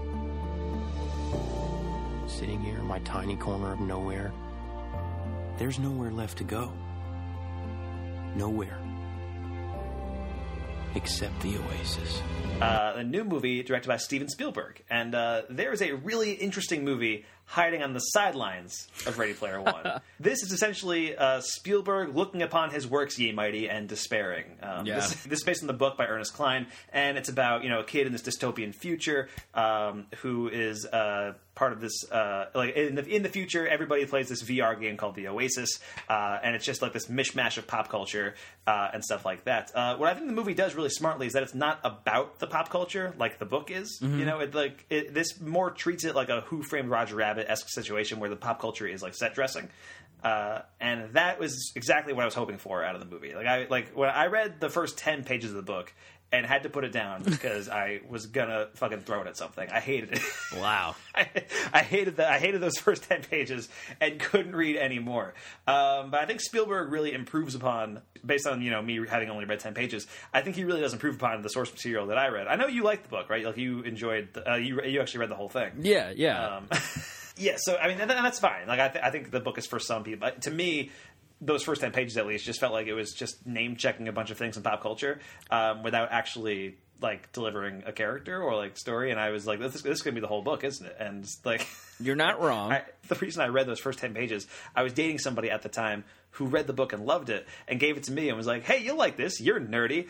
Sitting here in my tiny corner of nowhere. There's nowhere left to go. Nowhere. Except the Oasis. Uh, a new movie directed by Steven Spielberg. And uh, there is a really interesting movie hiding on the sidelines of Ready Player One. This is essentially uh, Spielberg looking upon his works, ye mighty, and despairing. Um, Yeah. this, this is based on the book by Ernest Cline, and it's about, you know, a kid in this dystopian future um, who is uh, part of this, uh, like, in the, in the future, everybody plays this V R game called The Oasis, uh, and it's just like this mishmash of pop culture uh, and stuff like that. Uh, what I think the movie does really smartly is that it's not about the pop culture like the book is. Mhm. You know, it like it, this more treats it like a Who Framed Roger Rabbit-esque situation where the pop culture is like set dressing. Uh, and that was exactly what I was hoping for out of the movie. Like I like when I read the first ten pages of the book and had to put it down because I was gonna fucking throw it at something. I hated it. Wow. I, I hated that. I hated those first ten pages and couldn't read any more. Um, but I think Spielberg really improves upon, based on you know me having only read ten pages. I think he really does improve upon the source material that I read. I know you liked the book, right? Like you enjoyed. The, uh, you you actually read the whole thing. Yeah, yeah. Um, yeah. So I mean, and, and that's fine. Like I, th- I think the book is for some people. To me, those first ten pages at least just felt like it was just name checking a bunch of things in pop culture um, without actually like delivering a character or like story. And I was like, this, this is going to be the whole book, isn't it? And like, you're not wrong. I, the reason I read those first ten pages, I was dating somebody at the time who read the book and loved it and gave it to me and was like, hey, you'll like this. You're nerdy.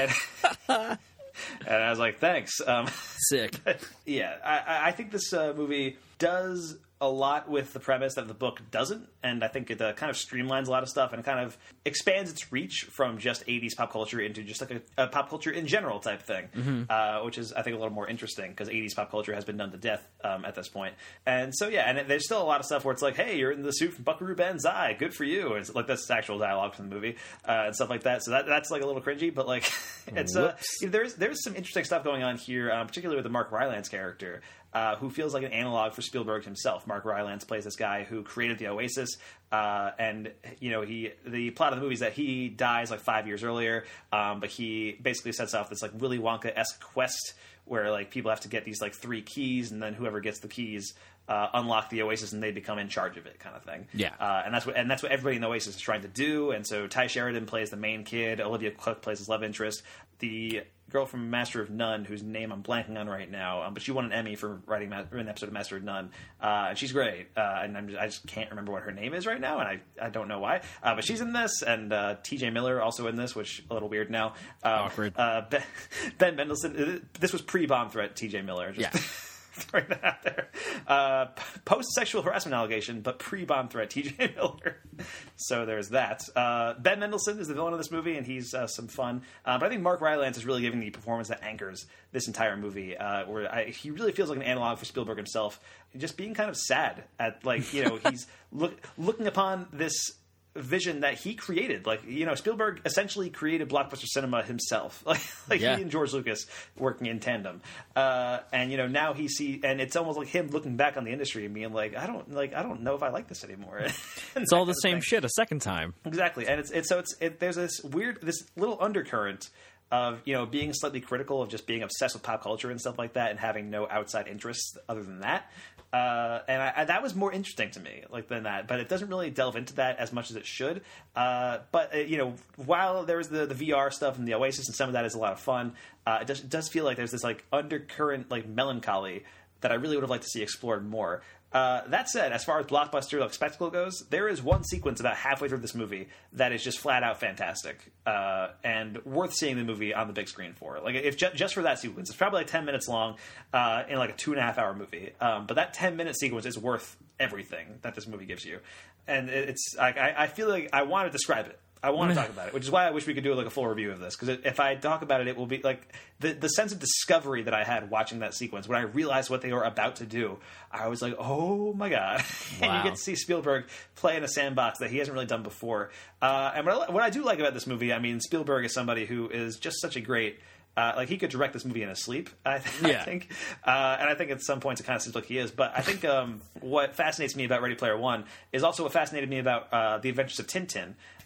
And, and I was like, thanks. Um, Sick. yeah, I, I think this uh, movie does a lot with the premise that the book doesn't, and I think it uh, kind of streamlines a lot of stuff and kind of expands its reach from just eighties pop culture into just like a, a pop culture in general type thing, Mhm. uh, which is I think a little more interesting because eighties pop culture has been done to death um, at this point. And so yeah, and there's still a lot of stuff where it's like, hey, you're in the suit from Buckaroo Banzai, good for you. It's like that's actual dialogue from the movie uh, and stuff like that. So that, that's like a little cringy, but like it's uh, there's there's some interesting stuff going on here, um, particularly with the Mark Rylance character. Uh, who feels like an analog for Spielberg himself. Mark Rylance plays this guy who created the Oasis, uh, and you know he the plot of the movie is that he dies like five years earlier, um, but he basically sets off this like Willy Wonka-esque quest where like people have to get these like three keys, and then whoever gets the keys uh, unlock the Oasis, and they become in charge of it, kind of thing. Yeah, uh, and that's what and that's what everybody in the Oasis is trying to do. And so Ty Sheridan plays the main kid, Olivia Cooke plays his love interest. The girl from Master of None, whose name I'm blanking on right now, um, but she won an Emmy for writing ma- an episode of Master of None, uh, and she's great. Uh, and I'm just, I just can't remember what her name is right now, and I, I don't know why. Uh, but she's in this, and uh, T J Miller also in this, which a little weird now. Um, Awkward. Uh, Ben, Ben Mendelsohn. This was pre-bomb threat. T J Miller. Just Yeah. throwing that out there. Uh, post sexual harassment allegation, but pre-bomb threat. T J Miller. So there's that. Uh, Ben Mendelsohn is the villain of this movie, and he's uh, some fun. Uh, but I think Mark Rylance is really giving the performance that anchors this entire movie, uh, where I, he really feels like an analog for Spielberg himself, just being kind of sad at, like, you know, he's look, looking upon this vision that he created. Like, you know, Spielberg essentially created blockbuster cinema himself. Like, like Yeah. he and George Lucas working in tandem. Uh, and you know, now he see, and it's almost like him looking back on the industry and being like, I don't like, I don't know if I like this anymore. It's all the same shit a second time. Exactly, and it's it's so it's it, there's this weird, this little undercurrent of, you know, being slightly critical of just being obsessed with pop culture and stuff like that, and having no outside interests other than that. Uh, and I, I, that was more interesting to me, like, than that. But it doesn't really delve into that as much as it should. Uh, but uh, you know, while there was the, the V R stuff and the Oasis, and some of that is a lot of fun, uh, it, does, it does feel like there's this like undercurrent, like melancholy that I really would have liked to see explored more. Uh, that said, as far as blockbuster like spectacle goes, there is one sequence about halfway through this movie that is just flat out fantastic uh, and worth seeing the movie on the big screen for. Like, if ju- just for that sequence, it's probably like ten minutes long uh, in like a two and a half hour movie. Um, but that ten minute sequence is worth everything that this movie gives you, and it's like I, I feel like I want to describe it. I want to talk about it, which is why I wish we could do like a full review of this. Because if I talk about it, it will be like the the sense of discovery that I had watching that sequence when I realized what they were about to do. I was like, oh my god! Wow. And you get to see Spielberg play in a sandbox that he hasn't really done before. Uh, and what I, what I do like about this movie, I mean, Spielberg is somebody who is just such a great. Uh, like, he could direct this movie in his sleep, I, th- Yeah. I think. Uh, and I think at some points it kind of seems like he is. But I think um, what fascinates me about Ready Player One is also what fascinated me about uh, The Adventures of Tintin.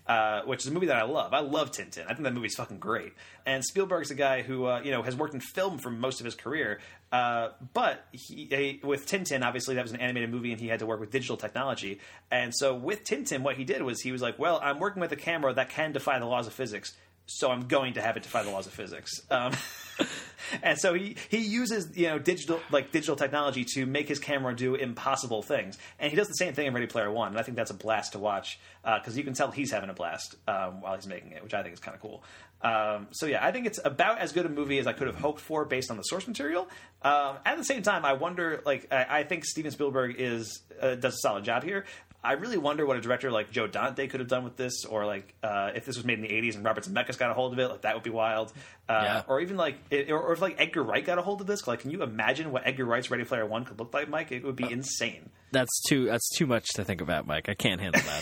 uh, which is a movie that I love. I love Tintin. I think that movie's fucking great. And Spielberg's a guy who uh, you know has worked in film for most of his career. Uh, but he, he, with Tintin, obviously that was an animated movie, and he had to work with digital technology. And so with Tintin, what he did was he was like, "Well, I'm working with a camera that can defy the laws of physics, so I'm going to have it defy the laws of physics." Um, and so he, he uses you know digital like digital technology to make his camera do impossible things. And he does the same thing in Ready Player One, and I think that's a blast to watch because uh, you can tell he's having a blast um, while he's making it, which I think is kind of cool. Um, so yeah, I think it's about as good a movie as I could have hoped for based on the source material. Um, at the same time, I wonder, like, I, I think Steven Spielberg is uh, does a solid job here. I really wonder what a director like Joe Dante could have done with this, or like uh, if this was made in the eighties and Robert Zemeckis got a hold of it, like that would be wild. Uh, Yeah. Or even like, it, or, or if like Edgar Wright got a hold of this, like, can you imagine what Edgar Wright's Ready Player One could look like, Mike? It would be insane. That's too that's too much to think about, Mike. I can't handle that.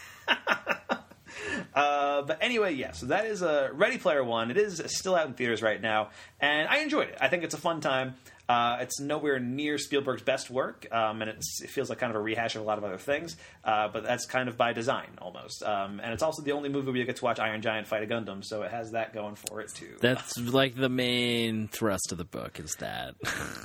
Uh, but anyway, yeah, so that is uh, Ready Player One. It is still out in theaters right now, and I enjoyed it. I think it's a fun time. Uh, it's nowhere near Spielberg's best work, um, and it's, it feels like kind of a rehash of a lot of other things, uh, but that's kind of by design, almost. Um, and it's also the only movie where you get to watch Iron Giant fight a Gundam, so it has that going for it, too. That's like the main thrust of the book is that.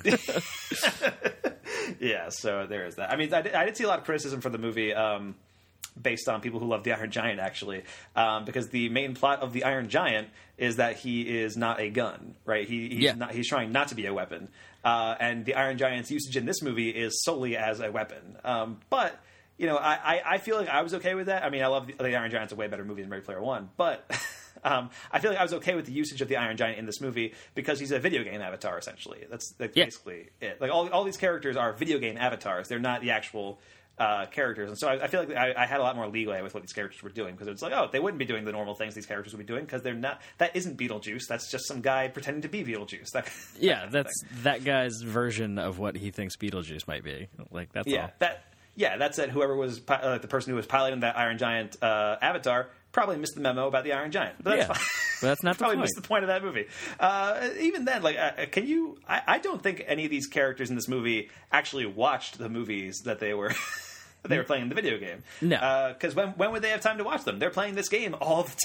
Yeah, so there is that. I mean, I did, I did see a lot of criticism for the movie, um, based on people who love the Iron Giant, actually, um, because the main plot of the Iron Giant is that he is not a gun, right? He, he's, Yeah. not, he's trying not to be a weapon. Uh, and the Iron Giant's usage in this movie is solely as a weapon. Um, but, you know, I, I, I feel like I was okay with that. I mean, I love the, the Iron Giant's a way better movie than Ready Player One, but um, I feel like I was okay with the usage of the Iron Giant in this movie because he's a video game avatar, essentially. That's, that's Yeah. basically it. Like, all, all these characters are video game avatars. They're not the actual... Uh, characters, and so I, I feel like I, I had a lot more leeway with what these characters were doing because it's like, oh, they wouldn't be doing the normal things these characters would be doing because they're not. That isn't Beetlejuice. That's just some guy pretending to be Beetlejuice. That, Yeah, that that's that guy's version of what he thinks Beetlejuice might be. Like that's yeah, all. that yeah, that's it. Whoever was pi- uh, the person who was piloting that Iron Giant uh, avatar probably missed the memo about the Iron Giant. But that's Yeah, fine. but that's not the probably point. missed the point of that movie. Uh, even then, like, uh, can you? I, I don't think any of these characters in this movie actually watched the movies that they were. They were playing in the video game. No. Because when when would they have time to watch them? They're playing this game all the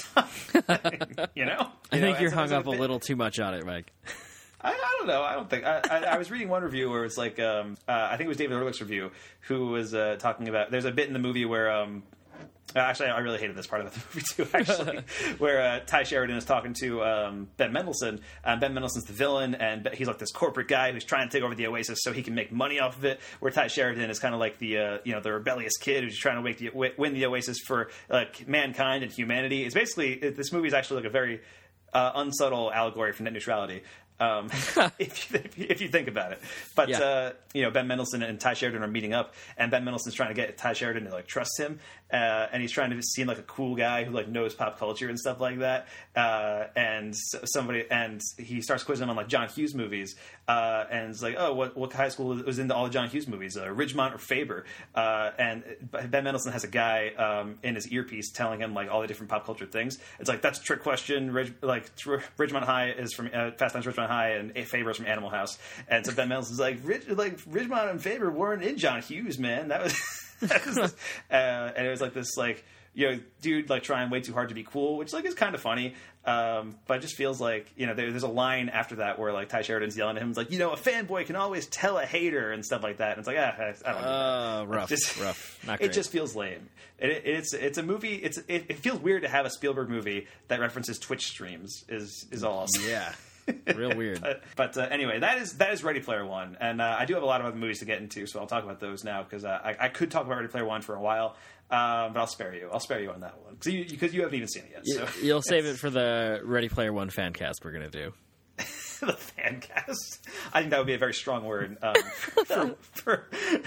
time. you know? I You think know, you're and hung sometimes up a bit- little too much on it, Mike. I, I don't know. I don't think. I, I, I was reading one review where it's like, um, uh, I think it was David Ehrlich's review, who was uh, talking about, there's a bit in the movie where, um, actually, I really hated this part of the movie too, actually, where uh, Ty Sheridan is talking to um, Ben Mendelsohn. Um, Ben Mendelsohn's the villain, and he's like this corporate guy who's trying to take over the Oasis so he can make money off of it, where Ty Sheridan is kind of like the, uh, you know, the rebellious kid who's trying to wake the, win the Oasis for like mankind and humanity. It's basically, it, this movie is actually like a very uh, unsubtle allegory for net neutrality. Um, if, you, if you think about it, but Yeah. uh, you know, Ben Mendelsohn and Ty Sheridan are meeting up, and Ben Mendelsohn's trying to get Ty Sheridan to like trust him, uh, and he's trying to seem like a cool guy who like knows pop culture and stuff like that. Uh, and s- somebody, and he starts quizzing him on like John Hughes movies, uh, and it's like, oh, what what high school was into all the John Hughes movies? Uh, Ridgemont or Faber? Uh, and Ben Mendelsohn has a guy um, in his earpiece telling him like all the different pop culture things. It's like, that's a trick question. Ridge, like tr- Ridgemont High is from uh, Fast Times at Ridgemont High, and Faber is from Animal House. And so Ben Mendelsohn's like, Ridge, like Ridgemont and Faber weren't in John Hughes, man. That was, that was uh, and it was like this like, you know, dude like trying way too hard to be cool, which like is kind of funny. Um, but it just feels like, you know, there, there's a line after that where like Ty Sheridan's yelling at him, like, you know, a fanboy can always tell a hater and stuff like that. And it's like, ah, I don't know. Uh, rough, It's just- rough. Not It great. just feels lame. It, it, it's it's a movie. It's it, it feels weird to have a Spielberg movie that references Twitch streams. Is is all. I'll say. Yeah. Real weird. But, but uh, anyway, that is that is Ready Player One, and uh, I do have a lot of other movies to get into, so I'll talk about those now because uh, I, I could talk about Ready Player One for a while, um, but I'll spare you. I'll spare you on that one because you, because you haven't even seen it yet. So. You, you'll save it for the Ready Player One fan cast we're gonna do. The fan cast. I think that would be a very strong word um, for, for,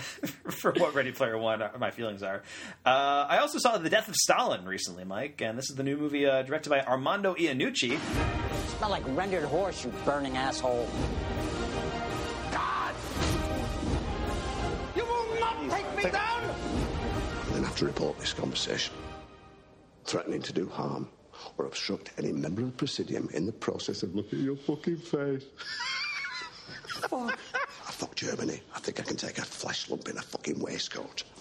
for what Ready Player One are, my feelings are. Uh, I also saw The Death of Stalin recently, Mike, and this is the new movie uh, directed by Armando Iannucci. Smell like rendered horse, you burning asshole. You will not take me down! You then have to report this conversation. Threatening to do harm or obstruct any member of the Presidium in the process of looking at your fucking face. Fuck. I fuck Germany. I think I can take a flesh lump in a fucking waistcoat.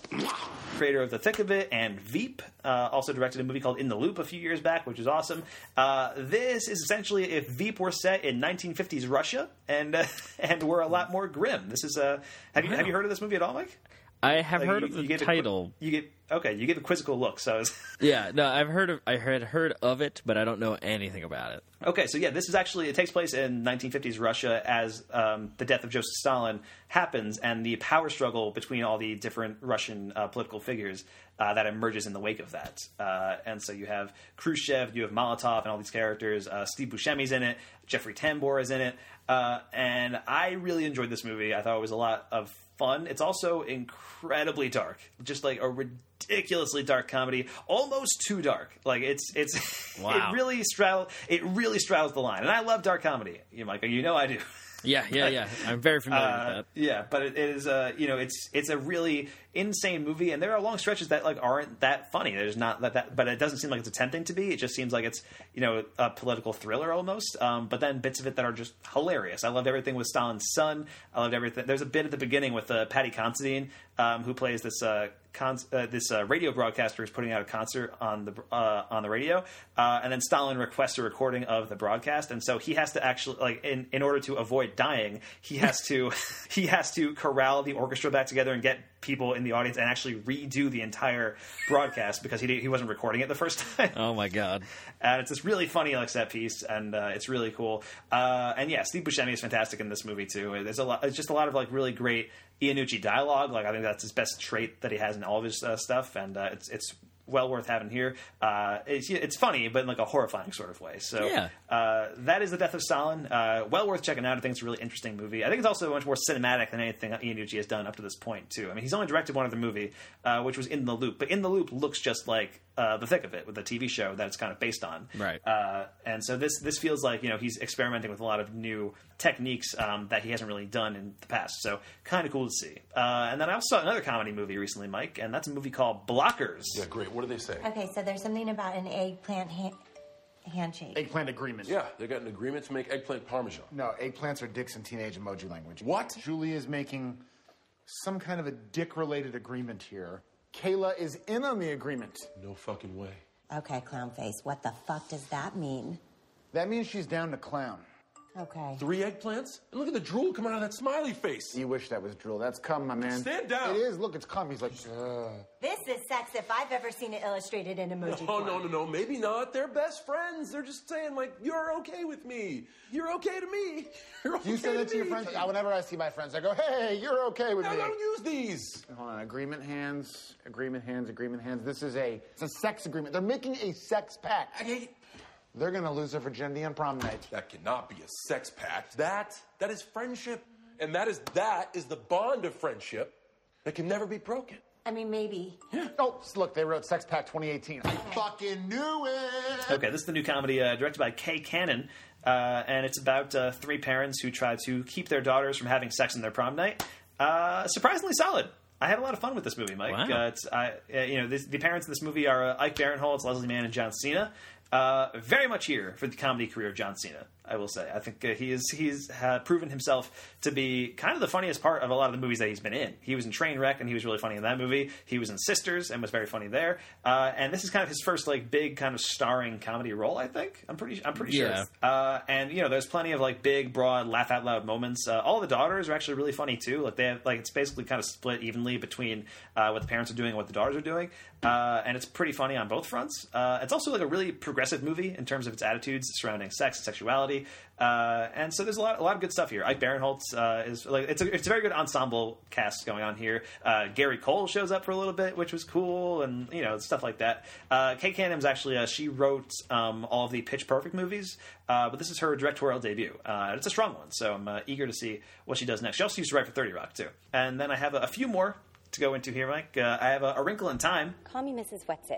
creator of The Thick of It and Veep. Uh, also directed a movie called In the Loop a few years back, which was awesome. Uh, this is essentially if Veep were set in nineteen fifties Russia and uh, and were a lot more grim. This is uh, have you have you heard of this movie at all, Mike? I have Like, heard you- of the you gave a title. qui- you get okay. You gave a quizzical look, so I was Yeah, no, I've heard of. I had heard of it, but I don't know anything about it. Okay, so yeah, this is actually, it takes place in nineteen fifties Russia as um, the death of Joseph Stalin happens and the power struggle between all the different Russian uh, political figures uh, that emerges in the wake of that. Uh, and so you have Khrushchev, you have Molotov and all these characters. Uh, Steve Buscemi's in it. Jeffrey Tambor is in it. Uh, and I really enjoyed this movie. I thought it was a lot of fun. It's also incredibly dark, just like a ridiculously dark comedy, almost too dark. Like it's it's Wow. it really straddles it really straddles the line. And I love dark comedy. You, Michael, you know I do. Yeah, yeah, yeah. I'm very familiar Uh, with that. Yeah, but it, it is uh, you know it's it's a really insane movie, and there are long stretches that like aren't that funny. There's not that, that but it doesn't seem like it's attempting to be. It just seems like it's you know a political thriller almost. Um, but then bits of it that are just hilarious. I loved everything with Stalin's son. I loved everything. There's a bit at the beginning with uh, Patty Considine, um, who plays this. Uh, Con- uh, this uh, radio broadcaster is putting out a concert on the uh, on the radio, uh, and then Stalin requests a recording of the broadcast, and so he has to actually like in, in order to avoid dying, he has to he has to corral the orchestra back together and get people in the audience and actually redo the entire broadcast because he he wasn't recording it the first time. Oh my god! And it's this really funny like set piece, and uh, it's really cool. Uh, and yeah, Steve Buscemi is fantastic in this movie too. There's a lot. It's just a lot of like really great Iannucci dialogue. Like I think that's his best trait that he has in all of his uh, stuff, and uh, it's it's well worth having here. Uh, it's it's funny, but in like a horrifying sort of way. So Yeah. uh, that is The Death of Stalin. Uh, well worth checking out. I think it's a really interesting movie. I think it's also much more cinematic than anything that Iannucci has done up to this point too. I mean, he's only directed one other movie, uh, which was In the Loop, but In the Loop looks just like uh, The Thick of It with the T V show that it's kind of based on. Right. Uh, and so this this feels like you know he's experimenting with a lot of new techniques um, that he hasn't really done in the past. So kind of cool to see. Uh, and then I also saw another comedy movie recently, Mike, and that's a movie called Blockers. Yeah, great. What do they say? Okay, so there's something about an eggplant ha- handshake. Eggplant agreement. Yeah, they got an agreement to make eggplant parmesan. No, eggplants are dicks in teenage emoji language. What? Julie is making some kind of a dick-related agreement here. Kayla is in on the agreement. No fucking way. Okay, clown face, what the fuck does that mean? That means she's down to clown. Okay. Three eggplants? And look at the drool coming out of that smiley face. You wish that was drool. That's cum, my man. Stand down. It is. Look, it's cum. He's like, Ugh. This is sex if I've ever seen it illustrated in emoji No, form. no, no, no. Maybe not. They're best friends. They're just saying, like, you're okay with me. You're okay to me. You're okay You say that to your me. friends? Uh, Whenever I see my friends, I go, hey, you're okay with No, me. don't use these. Hold on. Agreement hands, agreement hands, agreement hands. This is a, it's a sex agreement. They're making a sex pact. They're going to lose their virginity on prom night. That cannot be a sex pact. That, that is friendship. And that is, that is the bond of friendship that can never be broken. I mean, maybe. Yeah. Oh, look, they wrote Sex Pact twenty eighteen. I fucking knew it. Okay, this is the new comedy uh, directed by Kay Cannon, uh, and it's about uh, three parents who try to keep their daughters from having sex on their prom night. Uh, surprisingly solid. I had a lot of fun with this movie, Mike. Wow. Uh, it's, I, uh, you know, this, the parents in this movie are uh, Ike Barinholtz, Leslie Mann, and John Cena. Uh, very much here for the comedy career of John Cena, I will say. I think uh, he is he's uh, proven himself to be kind of the funniest part of a lot of the movies that he's been in. He was in Trainwreck, and he was really funny in that movie. He was in Sisters, and was very funny there. Uh, and this is kind of his first like big kind of starring comedy role. I think I'm pretty I'm pretty Yeah. sure. Uh, and you know, there's plenty of like big, broad, laugh out loud moments. Uh, all the daughters are actually really funny too. Like they have like it's basically kind of split evenly between uh, what the parents are doing and what the daughters are doing. Uh, and it's pretty funny on both fronts. Uh, it's also like a really progressive movie in terms of its attitudes surrounding sex and sexuality. Uh, and so there's a lot, a lot of good stuff here. Ike Barinholtz uh, is like it's a it's a very good ensemble cast going on here. Uh, Gary Cole shows up for a little bit, which was cool, and you know stuff like that. Uh, Kay Cannon's actually uh, she wrote um, all of the Pitch Perfect movies, uh, but this is her directorial debut. Uh, it's a strong one, so I'm uh, eager to see what she does next. She also used to write for thirty Rock too. And then I have a, a few more to go into here, Mike. Uh, I have a, a Wrinkle in Time. Call me Missus Whatsit.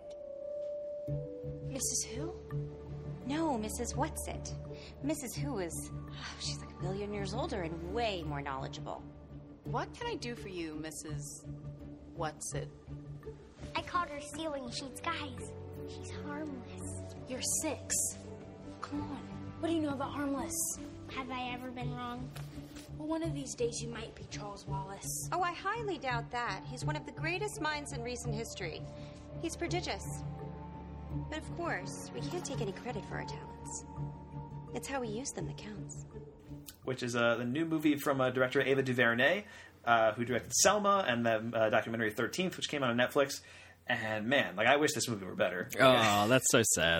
Missus Who? No, Missus Whatsit. Missus Who is, oh, she's like a billion years older and way more knowledgeable. What can I do for you, Missus Whatsit? I called her ceiling sheets. Guys, she's harmless. You're six. Come on. What do you know about harmless? Have I ever been wrong? Well, one of these days you might be Charles Wallace. Oh, I highly doubt that. He's one of the greatest minds in recent history. He's prodigious. But of course, we can't take any credit for our talents. It's how we use them that counts. Which is uh, the new movie from uh, director Ava DuVernay, uh, who directed Selma and the uh, documentary thirteenth, which came out on Netflix. And man, like I wish this movie were better. Oh, that's so sad.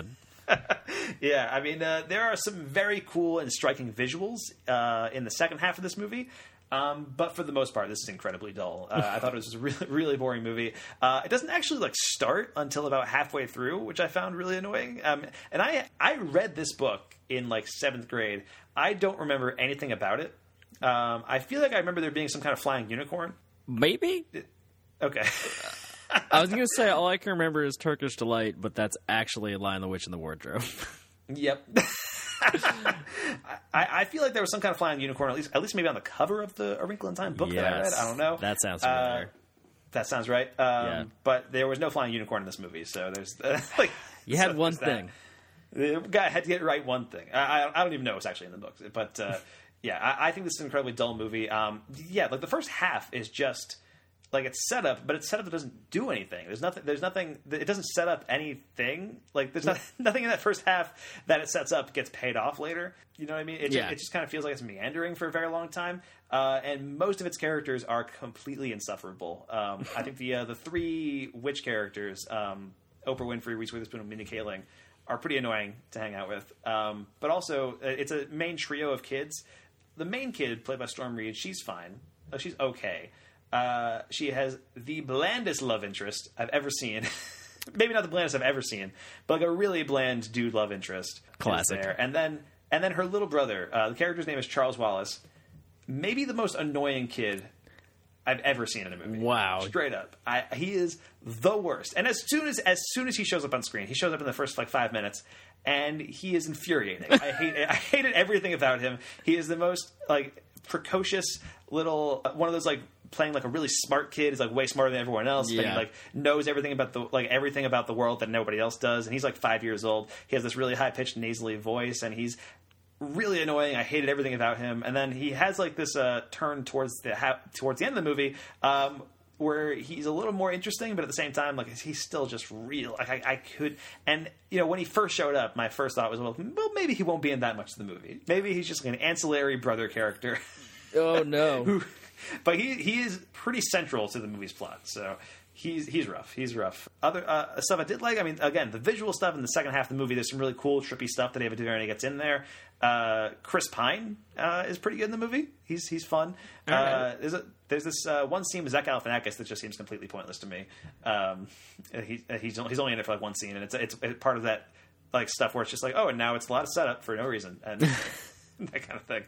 Yeah, I mean, uh, there are some very cool and striking visuals uh, in the second half of this movie. Um, but for the most part, this is incredibly dull. Uh, I thought it was a really, really boring movie. Uh, it doesn't actually like start until about halfway through, which I found really annoying. Um, and I I read this book in like seventh grade. I don't remember anything about it. Um, I feel like I remember there being some kind of flying unicorn. Maybe. Okay. I was going to say all I can remember is Turkish Delight, but that's actually Lion the Witch in the Wardrobe. Yep. I, I feel like there was some kind of flying unicorn, at least at least maybe on the cover of the A Wrinkle in Time book yes. that I read. I don't know. That sounds familiar. Uh, that sounds right. Um, yeah. But there was no flying unicorn in this movie, so there's uh, like you had so one that. thing. The guy had to get right one thing. I, I, I don't even know what's actually in the books, but uh, yeah, I, I think this is an incredibly dull movie. Um, yeah, like the first half is just. Like it's set up, but it's set up that doesn't do anything. There's nothing. There's nothing. It doesn't set up anything. Like there's not, nothing in that first half that it sets up gets paid off later. You know what I mean? It, Yeah. just, it just kind of feels like it's meandering for a very long time, uh, and most of its characters are completely insufferable. Um, I think the uh, the three witch characters, um, Oprah Winfrey, Reese Witherspoon, and Mindy Kaling, are pretty annoying to hang out with. Um, but also, uh, it's a main trio of kids. The main kid, played by Storm Reed, she's fine. Uh, she's okay. Uh, she has the blandest love interest I've ever seen. Maybe not the blandest I've ever seen, but like a really bland dude love interest. Classic. There. And then, and then her little brother. Uh, the character's name is Charles Wallace. Maybe the most annoying kid I've ever seen in a movie. Wow. Straight up, I, he is the worst. And as soon as as soon as he shows up on screen, he shows up in the first like five minutes, and he is infuriating. I hate I hated everything about him. He is the most like precocious little one of those like. Playing like a really smart kid is like way smarter than everyone else. Yeah. But he like knows everything about the like everything about the world that nobody else does. And he's like five years old. He has this really high pitched nasally voice, and he's really annoying. I hated everything about him. And then he has like this uh, turn towards the ha- towards the end of the movie. Um, where he's a little more interesting, but at the same time, like he's still just real. Like I, I could, and you know, when he first showed up, my first thought was, well, well, maybe he won't be in that much of the movie. Maybe he's just like an ancillary brother character. Oh no! who, But he he is pretty central to the movie's plot, so he's he's rough. He's rough. Other uh, stuff I did like. I mean, again, the visual stuff in the second half of the movie. There's some really cool, trippy stuff that Ava DuVernay gets in there. Uh, Chris Pine uh, is pretty good in the movie. He's he's fun. All right. Uh, there's a there's this uh, one scene with Zach Galifianakis that just seems completely pointless to me. Um, he he's only, he's only in it for like one scene, and it's it's, it's part of that like stuff where it's just like, oh, and now it's a lot of setup for no reason and that kind of thing.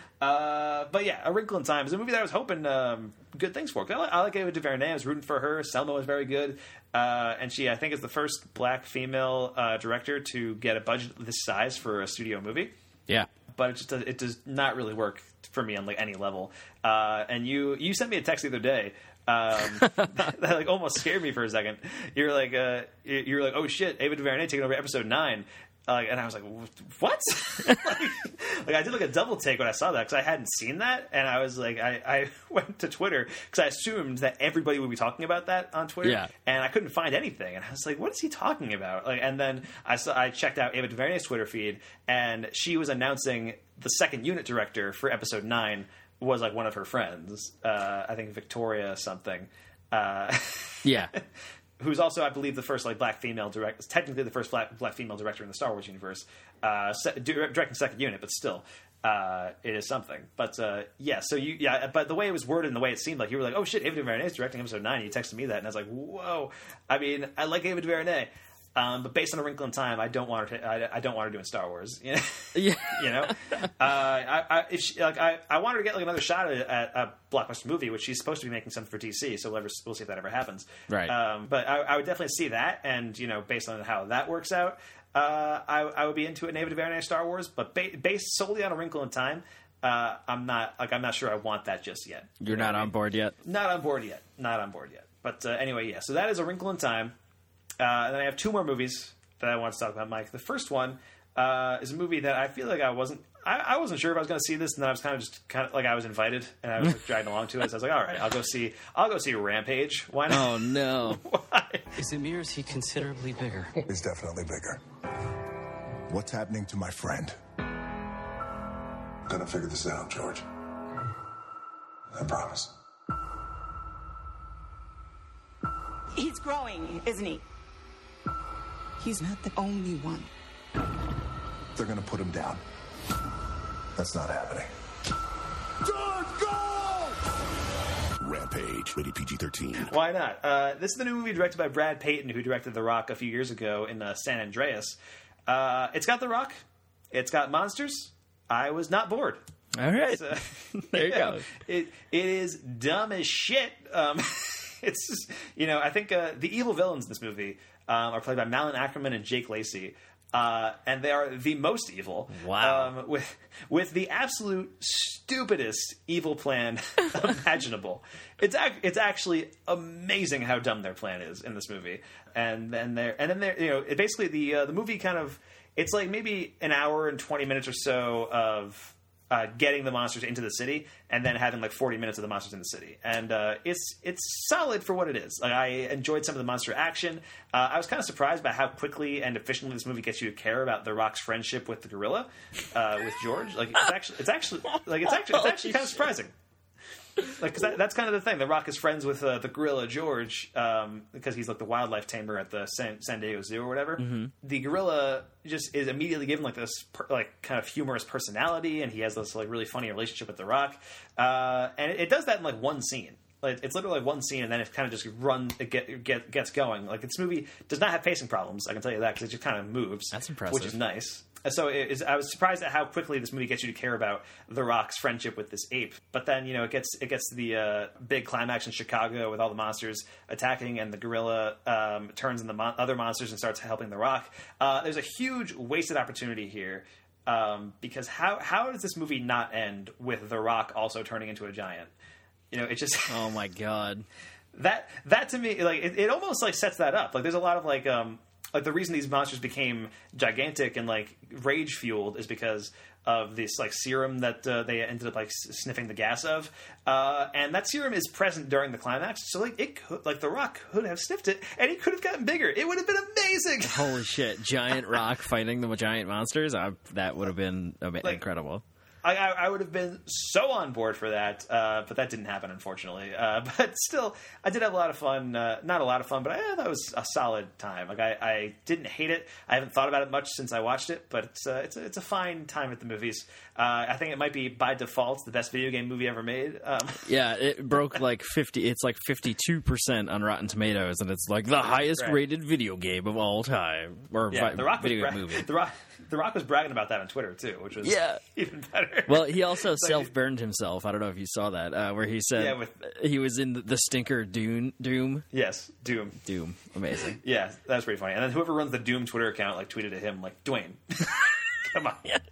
Uh, but yeah, A Wrinkle in Time is a movie that I was hoping um, good things for. I like, I like Ava DuVernay. I was rooting for her. Selma was very good. Uh, and she, I think, is the first black female uh, director to get a budget this size for a studio movie. Yeah. But it just does, it does not really work for me on like any level. Uh, and you you sent me a text the other day um, that like almost scared me for a second. You're like uh, you're like, oh shit, Ava DuVernay taking over episode nine. Uh, and I was like, what? like, like I did like a double take when I saw that because I hadn't seen that, and I was like, I, I went to Twitter because I assumed that everybody would be talking about that on Twitter, yeah. and I couldn't find anything, and I was like, what is he talking about? Like, and then I saw I checked out Ava DuVernay's Twitter feed, and she was announcing the second unit director for episode nine was like one of her friends, uh, I think Victoria something, uh, yeah. Who's also, I believe, the first like black female director, technically the first black, black female director in the Star Wars universe, uh, se- directing second unit, but still, uh, it is something. But uh, yeah, so you, yeah, but the way it was worded and the way it seemed like you were like, oh shit, Ava DuVernay is directing episode nine. And you texted me that, and I was like, whoa. I mean, I like Ava DuVernay. Um, but based on A Wrinkle in Time, I don't want her to. I, I don't want her doing Star Wars. You know, yeah. you know. Uh, I, I, if she, like, I, I want her to get like another shot at, at a blockbuster movie, which she's supposed to be making something for D C. So we'll, ever, we'll see if that ever happens. Right. Um, but I, I would definitely see that, and you know, based on how that works out, uh, I, I would be into an Ava DuVernay Star Wars. But ba- based solely on A Wrinkle in Time, uh, I'm not like I'm not sure I want that just yet. You're not on board yet. Not on board yet. Not on board yet. But uh, anyway, yeah. So that is A Wrinkle in Time, uh, and then I have two more movies that I want to talk about, Mike. The first one uh, is a movie that I feel like I wasn't. I, I wasn't sure if I was going to see this, and then I was kind of just kind of like I was invited, and I was like, dragged along to it. So I was like, all right, I'll go see. I'll go see Rampage. Why not? Oh no! Is Amir? Is he considerably bigger? He's definitely bigger. What's happening to my friend? I'm gonna figure this out, George. I promise. He's growing, isn't he? He's not the only one. They're gonna put him down. That's not happening. George, go! Rampage, rated P G thirteen. Why not? Uh, this is the new movie directed by Brad Payton, who directed The Rock a few years ago in uh, San Andreas. Uh, it's got The Rock. It's got monsters. I was not bored. All right. So, there you yeah, go. It, it is dumb as shit. Um, it's just, you know, I think uh, the evil villains in this movie um, are played by Malin Ackerman and Jake Lacey. Uh, and they are the most evil. Wow. Um, with with the absolute stupidest evil plan imaginable. It's ac- it's actually amazing how dumb their plan is in this movie. And then there and then there you know it basically the uh, the movie kind of it's like maybe an hour and twenty minutes or so of Uh, getting the monsters into the city, and then having like forty minutes of the monsters in the city, and uh, it's it's solid for what it is. Like I enjoyed some of the monster action. Uh, I was kind of surprised by how quickly and efficiently this movie gets you to care about The Rock's friendship with the gorilla, uh, with George. Like it's actually it's actually like it's actually it's actually kind of surprising. Like, cause that, that's kind of the thing. The Rock is friends with uh, the gorilla George um, because he's like the wildlife tamer at the San, San Diego Zoo or whatever. Mm-hmm. The gorilla just is immediately given like this per, like kind of humorous personality, and he has this like really funny relationship with the Rock. Uh, and it, it does that in like one scene. Like it's literally like one scene, and then it kind of just run it get, get gets going. Like this movie does not have pacing problems. I can tell you that because it just kind of moves. That's impressive. Which is nice. So it is, I was surprised at how quickly this movie gets you to care about The Rock's friendship with this ape. But then, you know, it gets it gets to the uh, big climax in Chicago with all the monsters attacking, and the gorilla um, turns into mon- other monsters and starts helping The Rock. Uh, there's a huge wasted opportunity here um, because how how does this movie not end with The Rock also turning into a giant? You know, it just oh my god, that that to me like it, it almost like sets that up. Like there's a lot of like. Um, Like the reason these monsters became gigantic and like rage fueled is because of this like serum that uh, they ended up like sniffing the gas of, uh, and that serum is present during the climax. So like it could, like The Rock could have sniffed it, and he could have gotten bigger. It would have been amazing. Holy shit! Giant Rock fighting the giant monsters. I, that would have been like, incredible. I, I, I would have been so on board for that, uh, but that didn't happen, unfortunately. Uh, but still, I did have a lot of fun. Uh, not a lot of fun, but I thought it was a solid time. Like I, I didn't hate it. I haven't thought about it much since I watched it, but it's uh, it's a, it's a fine time at the movies. Uh, I think it might be by default the best video game movie ever made. Um, yeah, it broke like fifty. It's like fifty-two percent on Rotten Tomatoes, and it's like the highest right. rated video game of all time, or yeah, vi- the Rock video was game bra- movie. The Rock, the Rock was bragging about that on Twitter too, which was yeah. even better. Well, he also like, self-burned himself. I don't know if you saw that, uh, where he said yeah, with, he was in the stinker Doom. Doom. Yes, Doom. Doom. Amazing. Yeah, that was pretty funny. And then whoever runs the Doom Twitter account like tweeted at him like, Dwayne, come on. Yeah.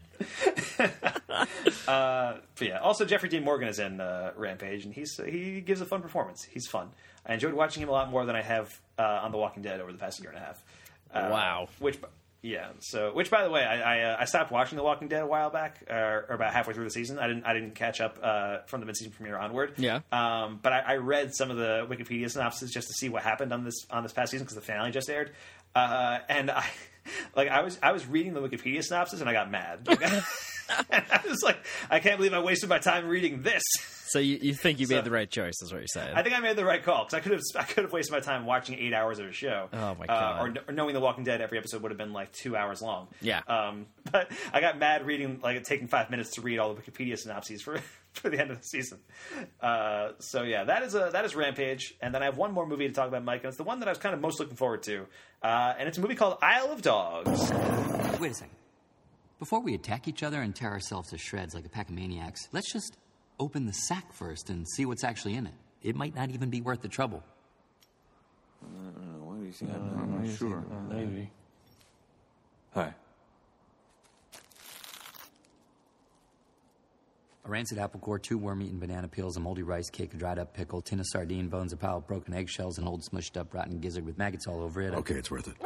uh, but yeah, also Jeffrey Dean Morgan is in uh, Rampage, and he's he gives a fun performance. He's fun. I enjoyed watching him a lot more than I have uh, on The Walking Dead over the past year and a half. Uh, wow. Which, yeah. So, which by the way, I I, uh, I stopped watching The Walking Dead a while back, uh, or about halfway through the season. I didn't I didn't catch up uh, from the mid-season premiere onward. Yeah. Um, but I, I read some of the Wikipedia synopses just to see what happened on this on this past season because the finale just aired, uh, and I. Like I was, I was reading the Wikipedia synopsis and I got mad. Like, I, I was like, I can't believe I wasted my time reading this. So you, you think you so, made the right choice, is what you're saying? I think I made the right call because I could have, I could have wasted my time watching eight hours of a show. Oh my god! Uh, or, or knowing The Walking Dead, every episode would have been like two hours long. Yeah. Um, but I got mad reading, like taking five minutes to read all the Wikipedia synopses for. For the end of the season, uh, so yeah, that is a that is Rampage, and then I have one more movie to talk about, Mike, and it's the one that I was kind of most looking forward to, uh, and it's a movie called Isle of Dogs. Wait a second. Before we attack each other and tear ourselves to shreds like a pack of maniacs, let's just open the sack first and see what's actually in it. It might not even be worth the trouble. I don't know. What do you think? Uh, I'm not sure. Uh, maybe. Hi. A rancid apple core, two worm-eaten banana peels, a moldy rice cake, a dried-up pickle, tin of sardine bones, a pile of broken eggshells, an old smushed-up rotten gizzard with maggots all over it. Okay, it's worth it.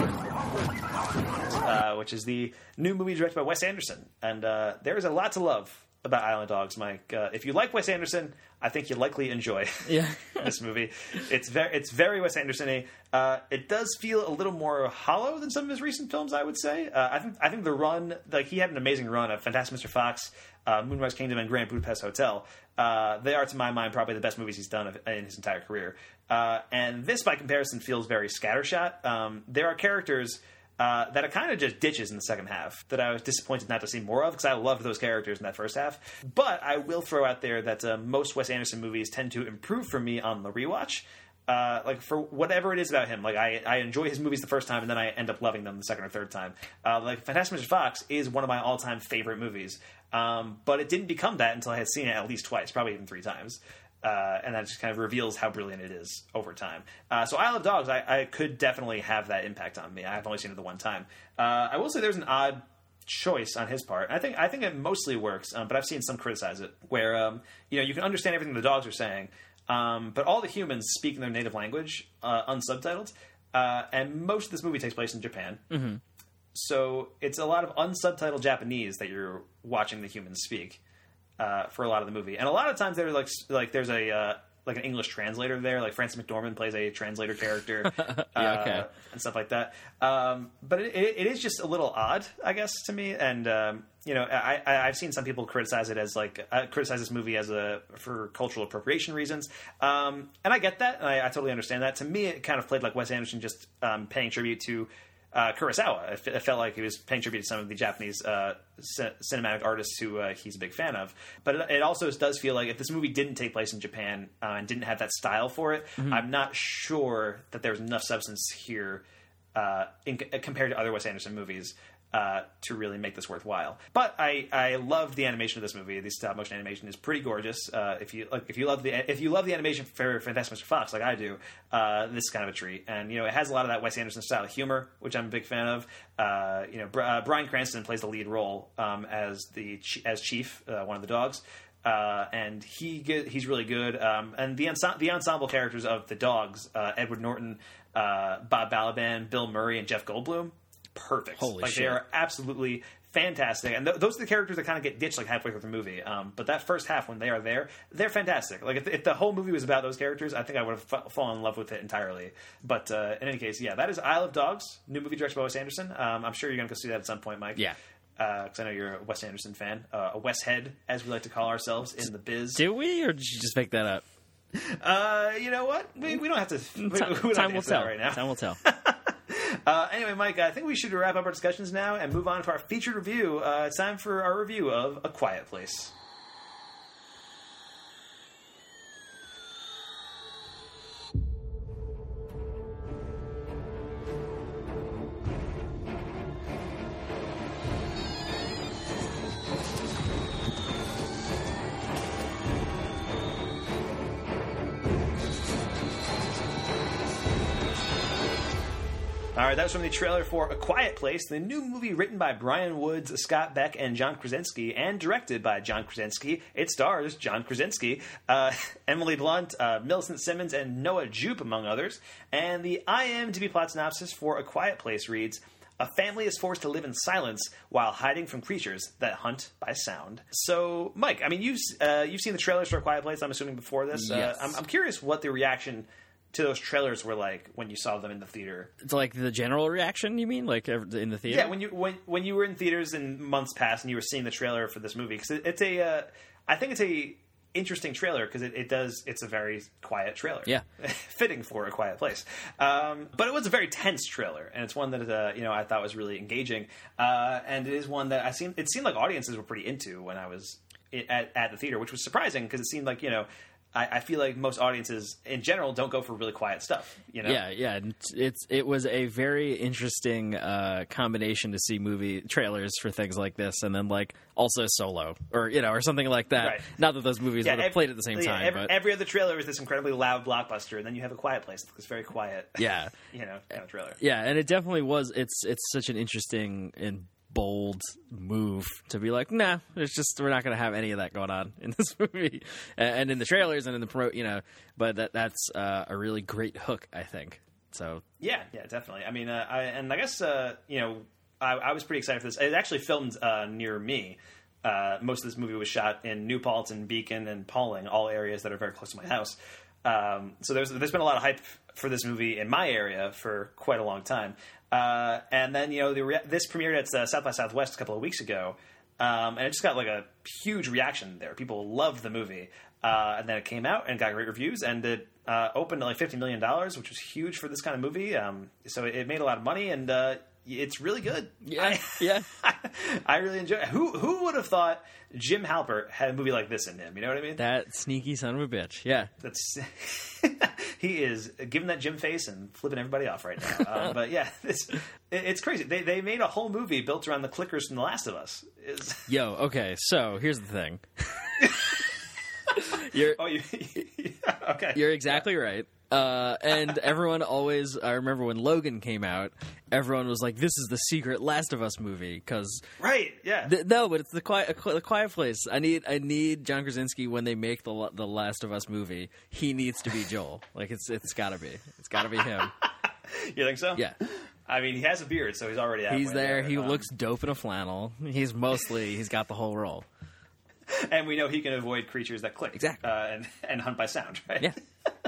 Uh, which is the new movie directed by Wes Anderson. And uh, there is a lot to love about Isle of Dogs, Mike. Uh, if you like Wes Anderson, I think you'll likely enjoy yeah. this movie. It's very, it's very Wes Anderson-y. Uh, it does feel a little more hollow than some of his recent films, I would say. Uh, I think, I think the run, like he had an amazing run of Fantastic Mister Fox, uh, Moonrise Kingdom, and Grand Budapest Hotel. Uh, they are, to my mind, probably the best movies he's done in his entire career. Uh, and this, by comparison, feels very scattershot. Um, there are characters Uh, that are kind of just ditches in the second half that I was disappointed not to see more of because I loved those characters in that first half. But I will throw out there that uh, most Wes Anderson movies tend to improve for me on the rewatch. Uh, like for whatever it is about him, like I, I enjoy his movies the first time and then I end up loving them the second or third time. Uh, like Fantastic Mister Fox is one of my all-time favorite movies, um, but it didn't become that until I had seen it at least twice, probably even three times. Uh, and that just kind of reveals how brilliant it is over time. Uh, so Isle of Dogs, I, I could definitely have that impact on me. I've only seen it the one time. Uh, I will say there's an odd choice on his part. I think I think it mostly works, um, but I've seen some criticize it, where um, you know you can understand everything the dogs are saying, um, but all the humans speak in their native language, uh, unsubtitled, uh, and most of this movie takes place in Japan. Mm-hmm. So it's a lot of unsubtitled Japanese that you're watching the humans speak. Uh, for a lot of the movie, and a lot of times there's like like there's a uh, like an English translator there, like Frances McDormand plays a translator character, yeah, okay. uh, and stuff like that. Um, but it, it, it is just a little odd, I guess, to me. And um, you know, I, I, I've seen some people criticize it as like uh, criticize this movie as a for cultural appropriation reasons, um, and I get that, and I, I totally understand that. To me, it kind of played like Wes Anderson just um, paying tribute to Uh, Kurosawa. It, it felt like he was paying tribute to some of the Japanese uh, c- cinematic artists who uh, he's a big fan of. But it, it also does feel like if this movie didn't take place in Japan uh, and didn't have that style for it, mm-hmm. I'm not sure that there's enough substance here uh, in, compared to other Wes Anderson movies uh, to really make this worthwhile. But I, I love the animation of this movie. The stop motion animation is pretty gorgeous. Uh, if you like, if you love the if you love the animation for Fantastic Mister Fox like I do, uh, this is kind of a treat. And you know, it has a lot of that Wes Anderson style of humor, which I'm a big fan of. Uh, you know, Br- uh, Bryan Cranston plays the lead role um, as the as Chief, uh, one of the dogs. Uh, and he get, he's really good. Um, and the ense- the ensemble characters of the dogs, uh, Edward Norton, uh, Bob Balaban, Bill Murray, and Jeff Goldblum, perfect. Holy like shit. They are absolutely fantastic. And th- those are the characters that kind of get ditched like halfway through the movie. Um, but that first half, when they are there, they're fantastic. Like if, if the whole movie was about those characters, I think I would have f- fallen in love with it entirely. But uh, in any case, yeah, that is Isle of Dogs, new movie directed by Wes Anderson. Um, I'm sure you're going to go see that at some point, Mike. Yeah. Because uh, I know you're a Wes Anderson fan, uh, a Wes head, as we like to call ourselves in the biz. Do we, or did you just make that up? Uh, you know what? We, we don't have to. We, we don't Time have to will tell. that right now. Time will tell. Uh, anyway, Mike, I think we should wrap up our discussions now and move on to our featured review. Uh, it's time for our review of A Quiet Place. All right, that was from the trailer for A Quiet Place, the new movie written by Brian Woods, Scott Beck, and John Krasinski, and directed by John Krasinski. It stars John Krasinski, uh, Emily Blunt, uh, Millicent Simmons, and Noah Jupe, among others. And the IMDb plot synopsis for A Quiet Place reads, a family is forced to live in silence while hiding from creatures that hunt by sound. So, Mike, I mean, you've, uh, you've seen the trailers for A Quiet Place, I'm assuming, before this. Yes. Uh, I'm, I'm curious what the reaction to those trailers were like when you saw them in the theater. It's like the general reaction, you mean? Like in the theater? Yeah, when you when when you were in theaters in months past and you were seeing the trailer for this movie, because it, it's a, uh, I think it's a interesting trailer because it, it does, it's a very quiet trailer. Yeah. Fitting for A Quiet Place. Um, but it was a very tense trailer, and it's one that, uh, you know, I thought was really engaging. Uh, and it is one that I seemed, it seemed like audiences were pretty into when I was at, at the theater, which was surprising because it seemed like, you know, I, I feel like most audiences in general don't go for really quiet stuff, you know? Yeah, yeah. It's it was a very interesting uh, combination to see movie trailers for things like this, and then like also Solo, or you know, or something like that. Right. Not that those movies Yeah, would have every- played at the same yeah, time, Every, but every other trailer is this incredibly loud blockbuster, and then you have A Quiet Place. It's very quiet. Yeah. you know, kind of trailer. yeah, and it definitely was. It's it's such an interesting and bold move to be like, nah, it's just we're not going to have any of that going on in this movie, and in the trailers and in the pro, you know. But that that's uh, a really great hook, I think. So yeah, yeah, definitely. I mean, uh, I, and I guess uh, you know, I, I was pretty excited for this. It actually filmed uh, near me. Uh, most of this movie was shot in New Paltz and Beacon and Pauling, all areas that are very close to my house. Um, so there's there's been a lot of hype for this movie in my area for quite a long time. Uh, and then, you know, the re- this premiered at uh, South by Southwest a couple of weeks ago, um, and it just got like a huge reaction there. People loved the movie. Uh, and then it came out and got great reviews, and it uh, opened at like fifty million dollars, which was huge for this kind of movie. Um, so it, it made a lot of money, and uh, it's really good. Yeah, I, yeah. I really enjoy it. Who, who would have thought Jim Halpert had a movie like this in him? You know what I mean? That sneaky son of a bitch. Yeah. That's he is giving that Jim face and flipping everybody off right now. Um, but yeah, it's, it's crazy. They they made a whole movie built around the clickers from The Last of Us. It's... Yo, okay, so here's the thing. You're, oh, you, okay. You're exactly right. Uh, and everyone always, I remember when Logan came out, everyone was like, this is the secret Last of Us movie, because... Right, yeah. Th- no, but it's the quiet, the quiet Place. I need I need John Krasinski, when they make the the Last of Us movie, he needs to be Joel. Like, it's it's gotta be. It's gotta be him. You think so? Yeah. I mean, he has a beard, so he's already halfway He's there. there. He um, looks dope in a flannel. He's mostly, he's got the whole role. And we know he can avoid creatures that click. Exactly. Uh, and, and hunt by sound, right? Yeah.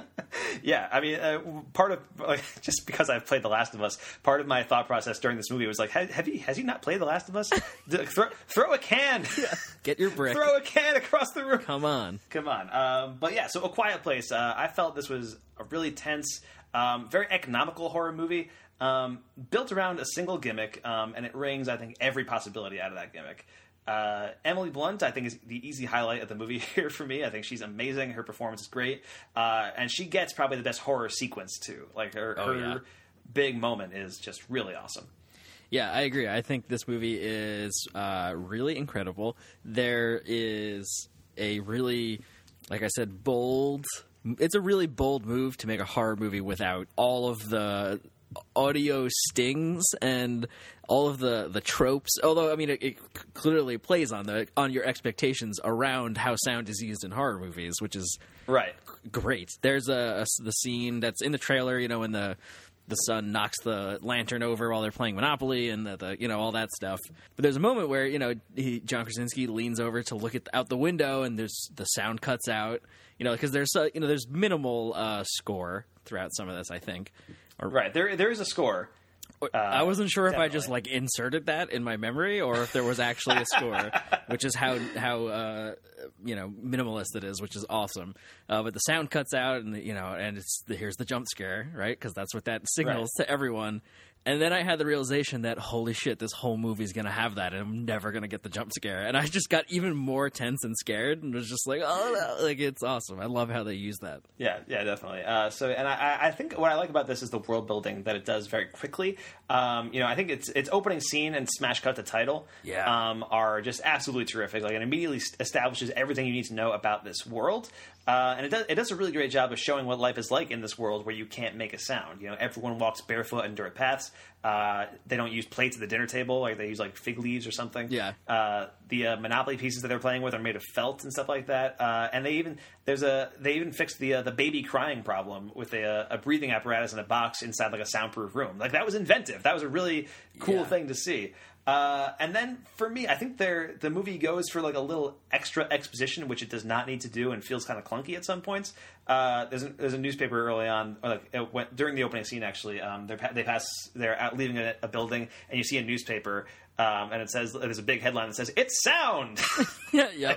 Yeah, I mean, uh, part of like, just because I've played The Last of Us, part of my thought process during this movie was like, have, have he has he not played The Last of Us? throw, throw a can, get your brick, throw a can across the room. Come on, come on. Um, but yeah, so A Quiet Place. Uh, I felt this was a really tense, um, very economical horror movie, um, built around a single gimmick, um, and it wrings, I think, every possibility out of that gimmick. Uh, Emily Blunt, I think, is the easy highlight of the movie here for me. I think she's amazing. Her performance is great. Uh, and she gets probably the best horror sequence, too. Like, her, oh, her yeah. big moment is just really awesome. Yeah, I agree. I think this movie is uh, really incredible. There is a really, like I said, bold... It's a really bold move to make a horror movie without all of the audio stings and all of the, the tropes. Although, I mean, it, it clearly plays on the on your expectations around how sound is used in horror movies, which is right great. There's a, a the scene that's in the trailer, you know, when the the son knocks the lantern over while they're playing Monopoly, and the, the you know all that stuff. But there's a moment where you know he, John Krasinski leans over to look at out the window, and there's the sound cuts out. You know, because there's uh, you know there's minimal uh, score throughout some of this, I think. Or, right, there there is a score. Uh, I wasn't sure definitely. if I just like inserted that in my memory or if there was actually a score, which is how how uh, you know minimalist it is, which is awesome. Uh, but the sound cuts out, and you know, and it's the, here's the jump scare, right? Because that's what that signals right. to everyone. And then I had the realization that, holy shit, this whole movie's going to have that, and I'm never going to get the jump scare. And I just got even more tense and scared, and was just like, oh, no. Like, it's awesome. I love how they use that. Yeah, yeah, definitely. Uh, so, and I, I think what I like about this is the world building that it does very quickly. Um, you know, I think it's its opening scene and smash cut to title yeah. um, are just absolutely terrific. Like, it immediately establishes everything you need to know about this world. Uh, and it does, it does a really great job of showing what life is like in this world where you can't make a sound. You know, everyone walks barefoot in dirt paths. Uh, they don't use plates at the dinner table. Like, they use, like, fig leaves or something. Yeah. Uh, the uh, Monopoly pieces that they're playing with are made of felt and stuff like that. Uh, and they even there's a they even fixed the uh, the baby crying problem with a, a breathing apparatus in a box inside, like, a soundproof room. Like, that was inventive. That was a really cool yeah. thing to see. Uh, and then for me, I think there the movie goes for like a little extra exposition, which it does not need to do and feels kind of clunky at some points. Uh, there's, a, there's a newspaper early on, or like it went, during the opening scene. Actually, um, they pass they're out leaving a, a building, and you see a newspaper, um, and it says there's a big headline that says "It's sound," yeah, yeah,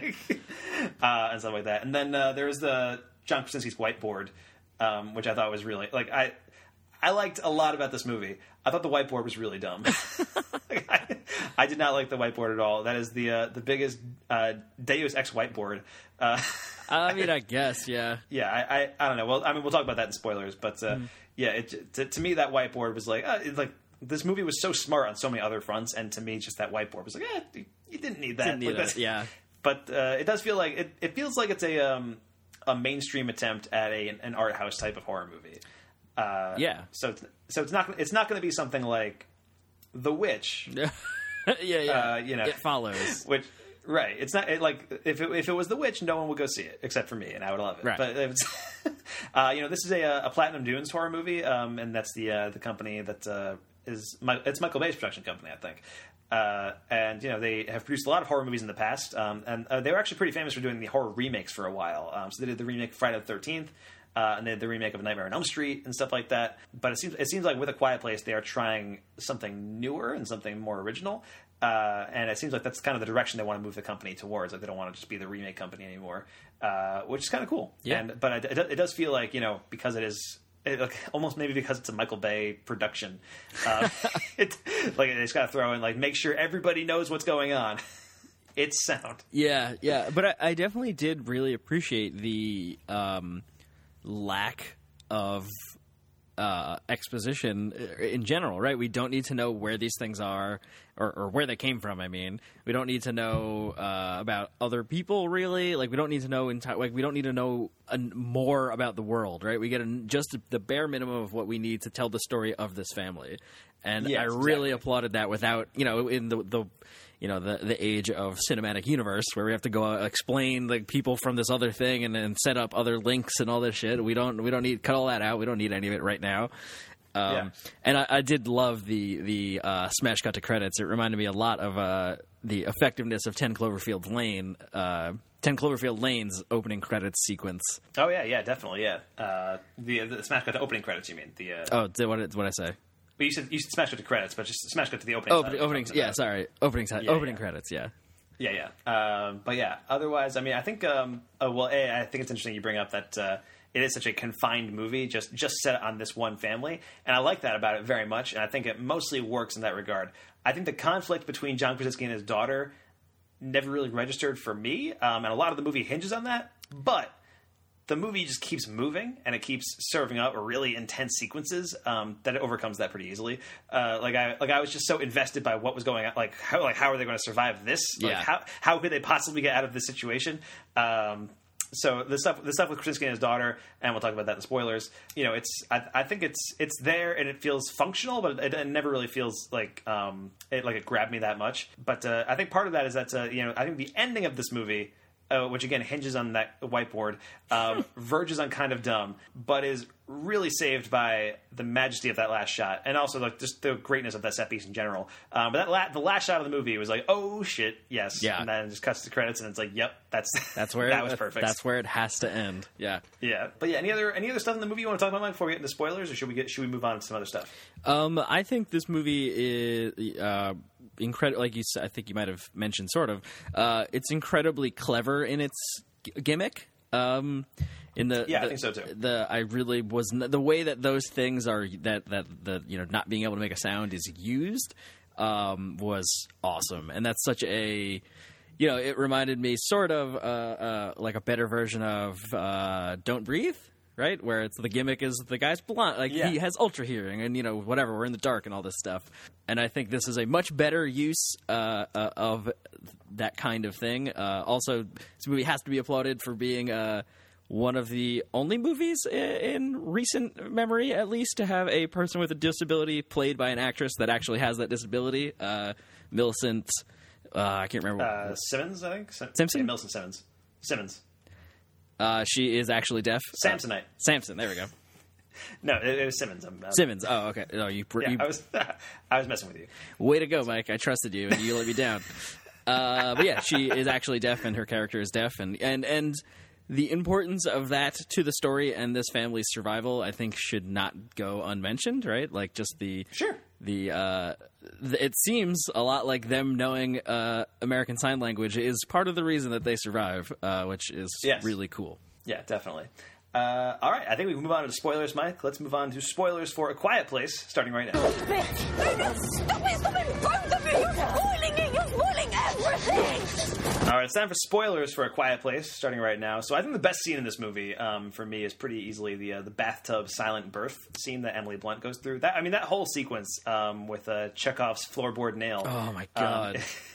uh, and stuff like that. And then uh, there's the John Krasinski's whiteboard, um, which I thought was really like I. I liked a lot about this movie. I thought the whiteboard was really dumb. like, I, I did not like the whiteboard at all. That is the uh, the biggest uh, Deus Ex whiteboard. Uh, I mean, I guess, yeah. Yeah, I, I I don't know. Well, I mean, we'll talk about that in spoilers. But uh, mm. yeah, it, to, to me, that whiteboard was like, uh, it's like this movie was so smart on so many other fronts, and to me, just that whiteboard was like, eh, you didn't need that. Didn't need like, it, yeah. But uh, it does feel like it, it feels like it's a um, a mainstream attempt at a an art house type of horror movie. Uh, yeah. So it's, so it's not it's not going to be something like The Witch, yeah, yeah. Uh, you know, it follows. Which right, it's not it, like if it, if it was The Witch, no one would go see it except for me, and I would love it. Right. But it's, uh, you know, this is a, a Platinum Dunes horror movie, um, and that's the uh, the company that uh, is my, it's Michael Bay's production company, I think. Uh, and you know they have produced a lot of horror movies in the past, um, and uh, they were actually pretty famous for doing the horror remakes for a while. Um, so they did the remake of Friday the thirteenth, uh, and they did the remake of Nightmare on Elm Street and stuff like that. But it seems it seems like with A Quiet Place they are trying something newer and something more original. Uh, and it seems like that's kind of the direction they want to move the company towards. Like they don't want to just be the remake company anymore, uh, which is kind of cool. Yeah. And but it, it does feel like, you know, because it is. It, like, almost maybe because it's a Michael Bay production, uh, it, like they just got to throw in like make sure everybody knows what's going on. It's sound. Yeah, yeah, but I, I definitely did really appreciate the um, lack of uh, exposition in general. Right, we don't need to know where these things are or, or where they came from. I mean, we don't need to know uh, about other people really. Like we don't need to know enti- like we don't need to know a, more about the world. Right, we get a, just the bare minimum of what we need to tell the story of this family. And Yes, I really exactly. applauded that without, you know, in the the you know the the age of cinematic universe where we have to go uh, explain like people from this other thing and then set up other links and all this shit. We don't we don't need cut all that out. We don't need any of it right now. Um, Yeah. And I, I did love the the uh, smash cut to credits. It reminded me a lot of uh, the effectiveness of ten Cloverfield Lane. Uh, ten Cloverfield Lane's opening credits sequence. Oh yeah, yeah, definitely, yeah. Uh, the the smash cut to opening credits, you mean? The uh, Oh, did, what did what did I say? Well, you said you said smash cut to credits, but just smash cut to the opening. Open, side. opening, yeah, sorry, opening side, Yeah, opening yeah. credits, yeah. Yeah, yeah. Um, but yeah, otherwise, I mean, I think, um, uh, well, A, I think it's interesting you bring up that uh, it is such a confined movie, just just set on this one family, and I like that about it very much, and I think it mostly works in that regard. I think the conflict between John Krasinski and his daughter never really registered for me, um, and a lot of the movie hinges on that, but the movie just keeps moving and it keeps serving up really intense sequences um, that it overcomes that pretty easily. Uh, like I like I was just so invested by what was going on. Like how like how are they going to survive this? Like Yeah. how how could they possibly get out of this situation? Um, so the stuff the stuff with Krasinski and his daughter, and we'll talk about that in spoilers. You know, it's I, I think it's it's there and it feels functional, but it, it never really feels like um, it like it grabbed me that much. But uh, I think part of that is that uh, you know I think the ending of this movie. Uh, which again hinges on that whiteboard, um, verges on kind of dumb, but is really saved by the majesty of that last shot, and also like just the greatness of that set piece in general. Um, but that la- the last shot of the movie was like, oh shit, yes, Yeah. and then it just cuts to the credits, and it's like, yep, that's That's where that was it, perfect. That's where it has to end. Yeah. yeah, but yeah, any other any other stuff in the movie you want to talk about Mike, before we get into spoilers, or should we get should we move on to some other stuff? Um, I think this movie is uh, incredible. Like you, said, I think you might have mentioned, sort of. Uh, it's incredibly clever in its g- gimmick. Um, in the Yeah, I the- think so, too. The I really was n- the way that those things are that that the you know not being able to make a sound is used um, was awesome, and that's such a. You know, it reminded me sort of uh, uh, like a better version of uh, Don't Breathe, right? Where it's the gimmick is the guy's blind, like Yeah. he has ultra hearing, and you know whatever. We're in the dark and all this stuff. And I think this is a much better use uh, uh, of that kind of thing. Uh, also, this movie has to be applauded for being uh, one of the only movies in, in recent memory, at least, to have a person with a disability played by an actress that actually has that disability. Uh, Millicent. Uh, I can't remember. Uh, Simmons, I think Sim- Simpson? yeah, Millicent Simmons, Simmons, Uh, she is actually deaf. Samsonite. Uh, Samson. There we go. No, it, it was Simmons. I'm, uh, Simmons. Oh, okay. No, you. Yeah, you I was I was messing with you. Way to go, Mike. I trusted you, and you let me down. Uh, but yeah, she is actually deaf, and her character is deaf, and and and the importance of that to the story and this family's survival, I think, should not go unmentioned. Right? Like just the sure the. Uh, th- it seems a lot like them knowing uh, American Sign Language is part of the reason that they survive, uh, which is Yes. really cool. Yeah, definitely. Uh, all right, I think we can move on to spoilers, Mike. Let's move on to spoilers for A Quiet Place, starting right now. Stop it! Stop it! Both of you! You're spoiling it! You're spoiling everything! All right, it's time for spoilers for A Quiet Place, starting right now. So I think the best scene in this movie, um, for me, is pretty easily the uh, the bathtub silent birth scene that Emily Blunt goes through. That I mean, that whole sequence um, with uh, Chekhov's floorboard nail. Oh my Um, god!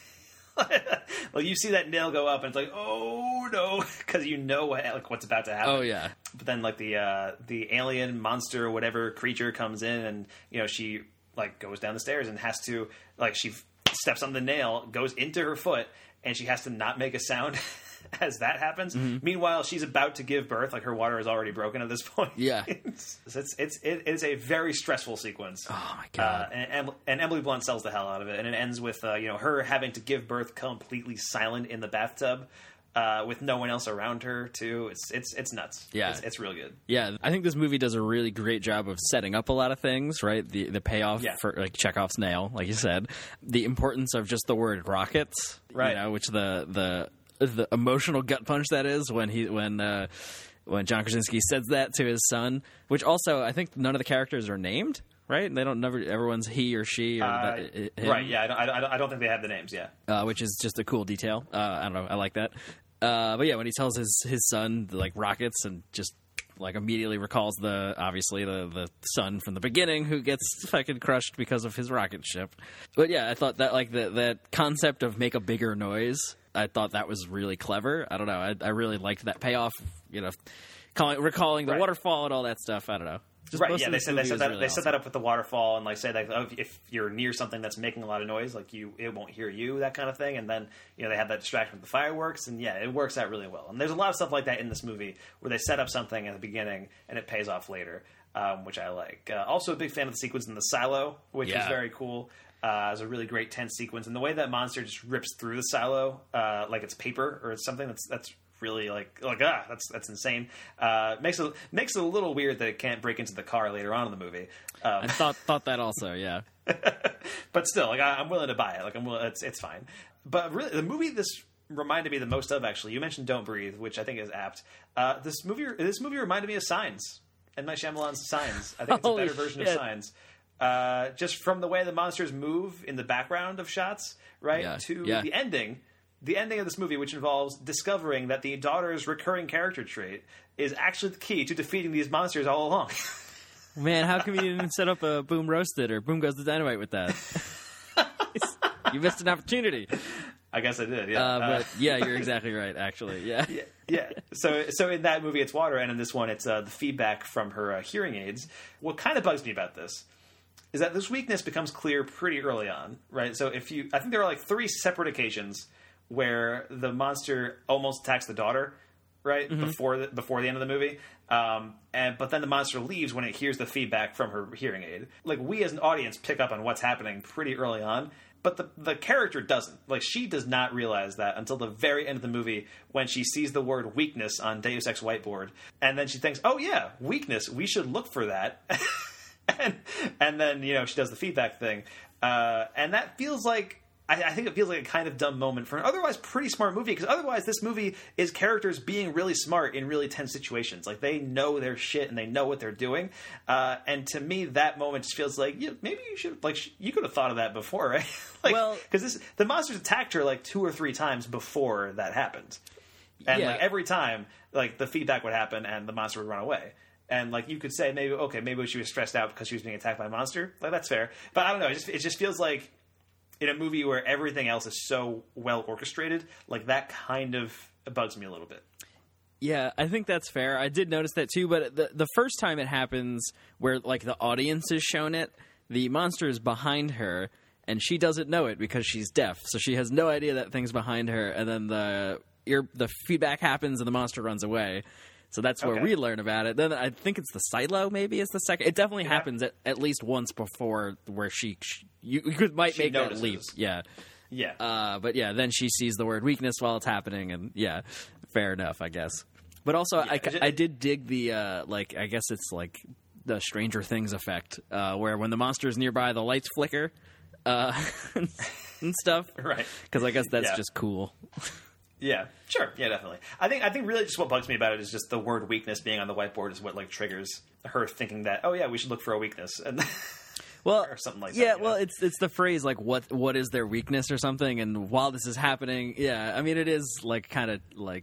well, you see that nail go up, and it's like, oh no, because you know what, like what's about to happen. Oh yeah. But then, like the uh, the alien monster, whatever creature comes in, and you know she like goes down the stairs and has to like she steps on the nail, goes into her foot, and she has to not make a sound as that happens. Mm-hmm. Meanwhile, she's about to give birth. Like, her water is already broken at this point. Yeah. it's, it's, it's, it is a very stressful sequence. Oh, my God. Uh, and, and Emily Blunt sells the hell out of it. And it ends with, uh, you know, her having to give birth completely silent in the bathtub. Uh, with no one else around her, too. It's it's it's nuts. Yeah. It's, it's real good. Yeah, I think this movie does a really great job of setting up a lot of things, right? The the payoff yeah. for, like, Chekhov's nail, like you said. The importance of just the word rockets, right? You know, which the the the emotional gut punch that is when he when uh, when John Krasinski says that to his son, which also, I think none of the characters are named, right? They don't never everyone's he or she or uh, that, him. Right, yeah. I don't, I, don't, I don't think they have the names, yeah. Uh, which is just a cool detail. Uh, I don't know. I like that. Uh, but yeah, when he tells his, his son, like, rockets, and just, like, immediately recalls the, obviously, the, the son from the beginning who gets fucking crushed because of his rocket ship. But yeah, I thought that, like, the, that concept of make a bigger noise, I thought that was really clever. I don't know. I, I really liked that payoff, you know, calling, recalling the right. waterfall and all that stuff. I don't know. Just right, yeah, they said, they, set that, really they awesome. set that up with the waterfall, and, like, say that oh, if you're near something that's making a lot of noise, like, you it won't hear you, that kind of thing. And then, you know, they have that distraction with the fireworks, and yeah, it works out really well. And there's a lot of stuff like that in this movie where they set up something at the beginning and it pays off later, um, which I like. Uh, also a big fan of the sequence in the silo, which yeah. is very cool. Uh, it's a really great tense sequence, and the way that monster just rips through the silo uh, like it's paper or it's something that's that's really like like ah that's that's insane. Uh, makes it makes it a little weird that it can't break into the car later on in the movie. Um, I thought thought that also, yeah. But still, like I, I'm willing to buy it. Like I'm willing, it's it's fine. But really, the movie this reminded me the most of, actually, you mentioned Don't Breathe, which I think is apt. Uh, this movie this movie reminded me of Signs, and M. Night Shyamalan's Signs. I think it's a better version shit. of Signs. Uh, just from the way the monsters move in the background of shots, right, yeah. to yeah. the ending. The ending of this movie, which involves discovering that the daughter's recurring character trait is actually the key to defeating these monsters all along. Man, how come you didn't set up a Boom Roasted or Boom Goes the Dynamite with that? You missed an opportunity. I guess I did, yeah. Uh, but uh, yeah, you're exactly right, actually. Yeah. yeah. Yeah. So so in that movie, it's water, and in this one, it's uh, the feedback from her uh, hearing aids. What kind of bugs me about this is that this weakness becomes clear pretty early on, right? So if you, I think there are like three separate occasions where the monster almost attacks the daughter, right, mm-hmm. before the, before the end of the movie, um, and but then the monster leaves when it hears the feedback from her hearing aid. Like, we as an audience pick up on what's happening pretty early on, but the the character doesn't. Like, she does not realize that until the very end of the movie when she sees the word weakness on Deus Ex whiteboard, and then she thinks, oh yeah, weakness, we should look for that. and and then, you know, she does the feedback thing, uh, and that feels like, I, I think it feels like a kind of dumb moment for an otherwise pretty smart movie, because otherwise this movie is characters being really smart in really tense situations. Like, they know their shit and they know what they're doing. Uh, and to me, that moment just feels like, yeah, maybe you should, like, sh- you could have thought of that before, right? like, well, because this the monsters attacked her like two or three times before that happened, and yeah. like every time, like, the feedback would happen and the monster would run away. And, like, you could say maybe, okay, maybe she was stressed out because she was being attacked by a monster. Like, that's fair. But I don't know. It just, it just feels like, in a movie where everything else is so well orchestrated, like, that kind of bugs me a little bit. Yeah, I think that's fair. I did notice that too, but the the first time it happens where, like, the audience is shown it, the monster is behind her, and she doesn't know it because she's deaf, so she has no idea that thing's behind her, and then the ear, the feedback happens and the monster runs away. So that's where okay. we learn about it. Then I think it's the silo, maybe is the second. It definitely yeah. happens at, at least once before where she, she you, you could, might she make notices. that leap. Yeah. Yeah. Uh, but yeah, then she sees the word weakness while it's happening, and yeah, fair enough, I guess. But also, yeah, I, just, I did dig the, uh, like, I guess it's like the Stranger Things effect, uh, where when the monster's nearby, the lights flicker uh, and stuff. Right. Because I guess that's yeah. just cool. Yeah, sure. Yeah, definitely. I think I think really just what bugs me about it is just the word weakness being on the whiteboard is what, like, triggers her thinking that, oh yeah, we should look for a weakness, and well, or something like yeah, that. Yeah, well, it's it's the phrase like what what is their weakness or something, and while this is happening, yeah, I mean it is like kind of like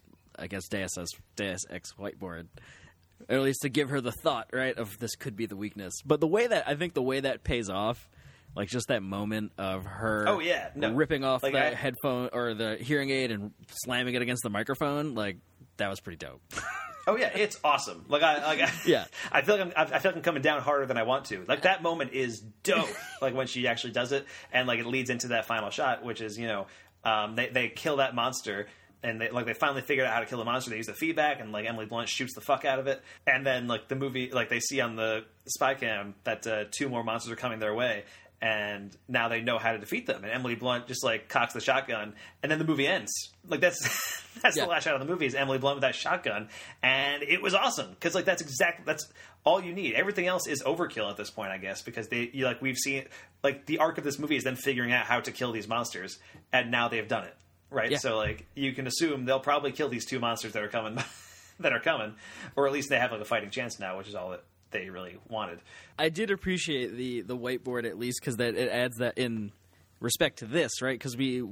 I guess Deus Ex, Deus Ex whiteboard, or at least to give her the thought, right, of this could be the weakness. But the way that I think the way that pays off. Like, just that moment of her oh, yeah. no. ripping off like the I, headphone or the hearing aid and slamming it against the microphone, like, that was pretty dope. Oh yeah, it's awesome. Like I, like I, Yeah. I feel like I'm, I feel like I'm coming down harder than I want to. Like that moment is dope. Like when she actually does it, and like it leads into that final shot, which is you know, um, they they kill that monster. And they, like they finally figured out how to kill the monster. They use the feedback, and like Emily Blunt shoots the fuck out of it. And then like the movie, like they see on the spy cam that uh, two more monsters are coming their way, and now they know how to defeat them. And Emily Blunt just like cocks the shotgun, and then the movie ends. Like that's that's Yeah. the last shot of the movie is Emily Blunt with that shotgun, and it was awesome because like that's exactly that's all you need. Everything else is overkill at this point, I guess, because they you, like we've seen like the arc of this movie is them figuring out how to kill these monsters, and now they've done it. Right, Yeah. so like you can assume they'll probably kill these two monsters that are coming, that are coming, or at least they have like a fighting chance now, which is all that they really wanted. I did appreciate the the whiteboard at least because that it adds that in respect to this, right? Because we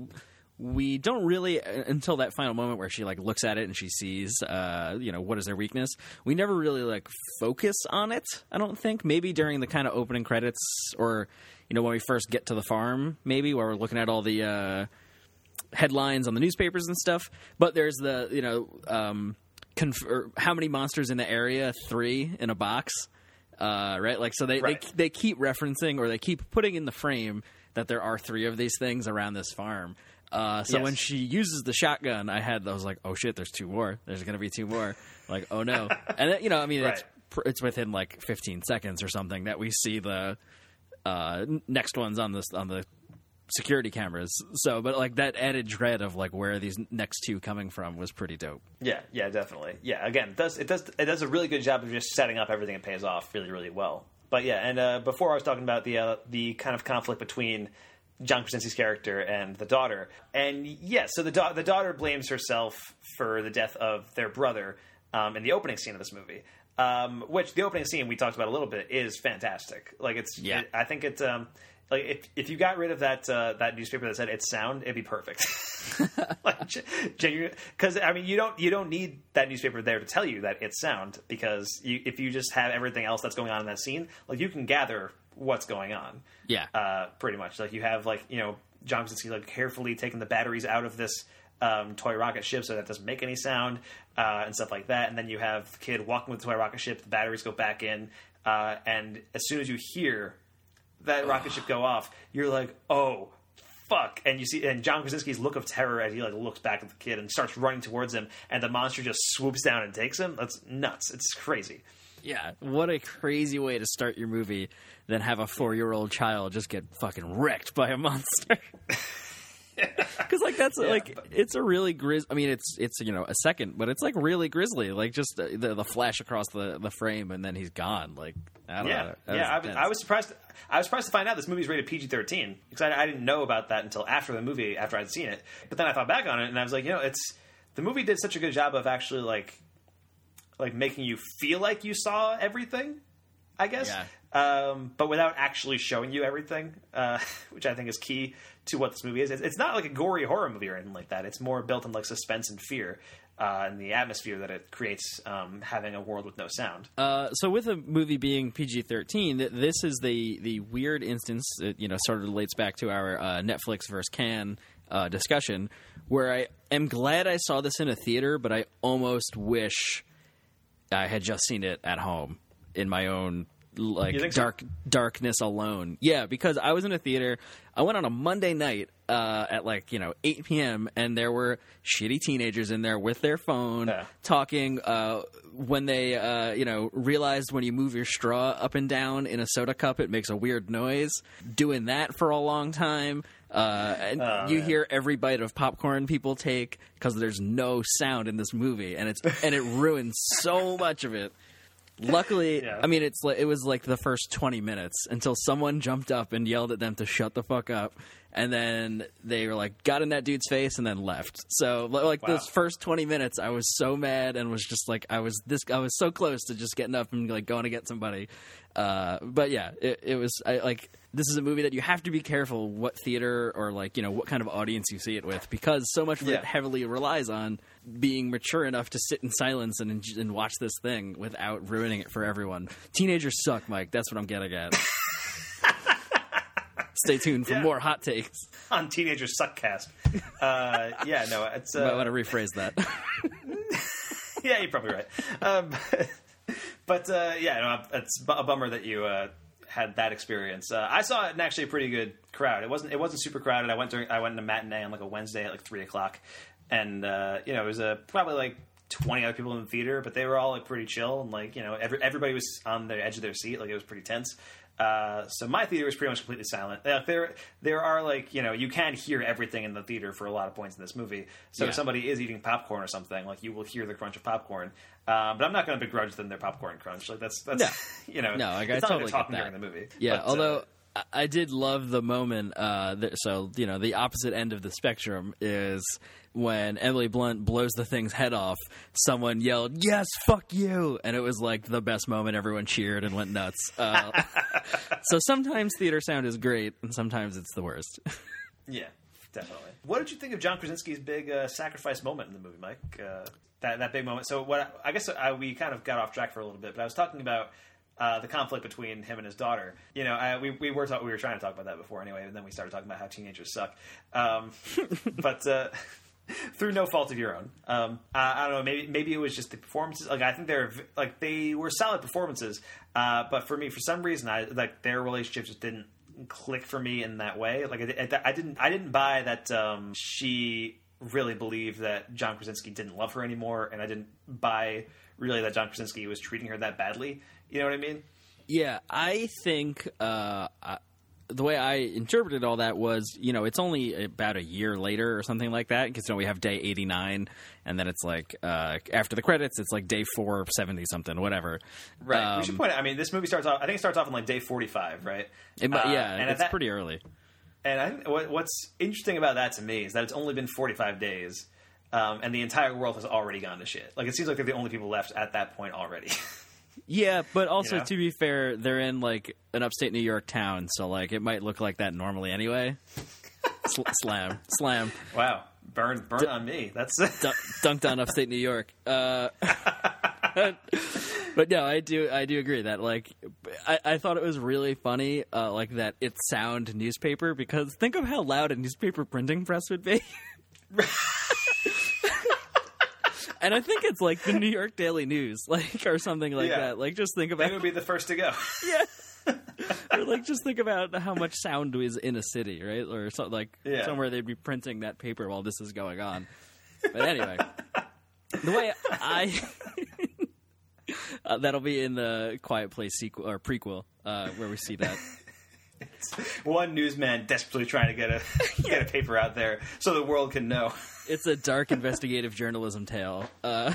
we don't really until that final moment where she like looks at it and she sees, uh, you know, what is their weakness. We never really like focus on it. I don't think. Maybe during the kind of opening credits, or you know, when we first get to the farm, maybe where we're looking at all the. Uh, headlines on the newspapers and stuff, but there's the you know um conf- or how many monsters in the area, three in a box, uh right like so they, Right. they they keep referencing or they keep putting in the frame that there are three of these things around this farm. Uh so Yes. when she uses the shotgun, I had I was like, oh shit, there's two more, there's gonna be two more, like oh no. And then, you know I mean Right. it's pr- it's within like fifteen seconds or something that we see the uh n- next ones on this on the security cameras. So, but like that added dread of like where are these next two coming from was pretty dope. Yeah, yeah, definitely. Yeah, again, it does it does it does a really good job of just setting up everything. It pays off really, really well. But yeah, and uh, before I was talking about the uh, the kind of conflict between John Krasinski's character and the daughter, and yeah, so the da- the daughter blames herself for the death of their brother um, in the opening scene of this movie. Um, which the opening scene we talked about a little bit is fantastic. Like it's, Yeah. it, I think it's. Um, Like if if you got rid of that uh, that newspaper that said it's sound, it'd be perfect. Like genuine, because I mean you don't you don't need that newspaper there to tell you that it's sound, because you, if you just have everything else that's going on in that scene, like you can gather what's going on. Yeah, uh, pretty much. Like you have like you know John Krasinski like carefully taking the batteries out of this um, toy rocket ship so that it doesn't make any sound uh, and stuff like that. And then you have the kid walking with the toy rocket ship, the batteries go back in, uh, and as soon as you hear that rocket ship go off, you're like, oh, fuck. And you see, and John Krasinski's look of terror as he like looks back at the kid and starts running towards him, and the monster just swoops down and takes him. That's nuts. It's crazy. Yeah, what a crazy way to start your movie than have a four-year-old child just get fucking wrecked by a monster. Because like that's Yeah, like but- it's a really grizz. I mean, it's it's you know a second, but it's like really grisly. Like just the the, the flash across the, the frame and then he's gone. Like I don't Yeah, know. That yeah. I was, intense. I was surprised. I was surprised to find out this movie's rated P G thirteen because I, I didn't know about that until after the movie, after I'd seen it. But then I thought back on it and I was like, you know, it's the movie did such a good job of actually like like making you feel like you saw everything, I guess. Yeah. Um, but without actually showing you everything, uh, which I think is key to what this movie is. It's, it's not like a gory horror movie or anything like that. It's more built on like suspense and fear uh, and the atmosphere that it creates, um, having a world with no sound. Uh, so with a movie being P G thirteen, th- this is the the weird instance that, you know, sort of relates back to our uh, Netflix versus Cannes uh, discussion, where I am glad I saw this in a theater, but I almost wish I had just seen it at home in my own like You think so? dark darkness alone. Yeah, because I was in a theater. I went on a Monday night uh, at like you know eight p.m. and there were shitty teenagers in there with their phone Yeah. talking. Uh, when they uh, you know realized when you move your straw up and down in a soda cup, it makes a weird noise. Doing that for a long time. Uh, and Oh, you man. hear every bite of popcorn people take because there's no sound in this movie, and it's and it ruins so much of it. Luckily, Yeah. I mean, it's like it was like the first twenty minutes until someone jumped up and yelled at them to shut the fuck up, and then they were like got in that dude's face and then left. So li- like Wow. those first twenty minutes, I was so mad and was just like I was this I was so close to just getting up and like going to get somebody. Uh, but yeah, it, it was I, like this is a movie that you have to be careful what theater or like you know what kind of audience you see it with, because so much of Yeah. it heavily relies on being mature enough to sit in silence and and watch this thing without ruining it for everyone. Teenagers suck, Mike. That's what I'm getting at. Stay tuned for Yeah. more hot takes. On Teenagers Suckcast. Uh, yeah, no, it's. You might Uh, want to rephrase that. Yeah, you're probably right. Um, but uh, yeah, no, it's a bummer that you uh, had that experience. Uh, I saw it in actually a pretty good crowd. It wasn't it wasn't super crowded. I went during I went to matinee on like a Wednesday at like three o'clock, and uh, you know it was uh, probably like twenty other people in the theater, but they were all like pretty chill and like you know every, everybody was on the edge of their seat. Like it was pretty tense. Uh, so my theater was pretty much completely silent. Uh, there, there are like you know you can hear everything in the theater for a lot of points in this movie. So Yeah. if somebody is eating popcorn or something, like you will hear the crunch of popcorn. Um, but I'm not going to begrudge them their popcorn crunch. Like that's that's No. you know No, like, it's I not totally like they're talking get that. during the movie. Yeah, But, uh, although I I did love the moment. Uh, that, so you know, the opposite end of the spectrum is when Emily Blunt blows the thing's head off. Someone yelled, "Yes, fuck you!" and it was like the best moment. Everyone cheered and went nuts. Uh, so sometimes theater sound is great, and sometimes it's the worst. yeah, definitely. What did you think of John Krasinski's big uh, sacrifice moment in the movie, Mike? Uh, that that big moment. So what? I guess I, we kind of got off track for a little bit, but I was talking about. Uh, the conflict between him and his daughter. You know, I, we we were talk, we were trying to talk about that before anyway, and then we started talking about how teenagers suck. Um, but uh, through no fault of your own, um, I, I don't know. Maybe maybe it was just the performances. Like I think they're like they were solid performances, uh, but for me, for some reason, I like their relationship just didn't click for me in that way. Like I, I didn't I didn't buy that um, she really believed that John Krasinski didn't love her anymore, and I didn't buy really that John Krasinski was treating her that badly. You know what I mean? Yeah, I think uh, I, the way I interpreted all that was, you know, it's only about a year later or something like that, because you know we have day eighty-nine, and then it's like uh, after the credits, it's like day four seventy something, whatever. Right. Um, we should point out. I mean, this movie starts off. I think it starts off on like day forty-five, right? It, might- Uh, yeah, and at it's that- pretty early. And I think what, what's interesting about that to me is that it's only been forty-five days, um, and the entire world has already gone to shit. Like it seems like they're the only people left at that point already. Yeah, but also You know? to be fair, they're in like an upstate New York town, so like it might look like that normally anyway. Sl- slam, slam. Wow, burn, burn on me. That's Dun- dunked on upstate New York. Uh, but no, I do, I do agree that like I, I thought it was really funny, uh, like that it sound newspaper, because think of how loud a newspaper printing press would be. And I think it's like the New York Daily News, like, or something like Yeah. that. Like, just think about They would be the first to go. Yeah. Or like, just think about how much sound is in a city, right? Or so, like Yeah. somewhere they'd be printing that paper while this is going on. But anyway, the way I uh, that'll be in the Quiet Place sequel or prequel, uh, where we see that. One newsman desperately trying to get a get a paper out there so the world can know. It's a dark investigative journalism tale uh,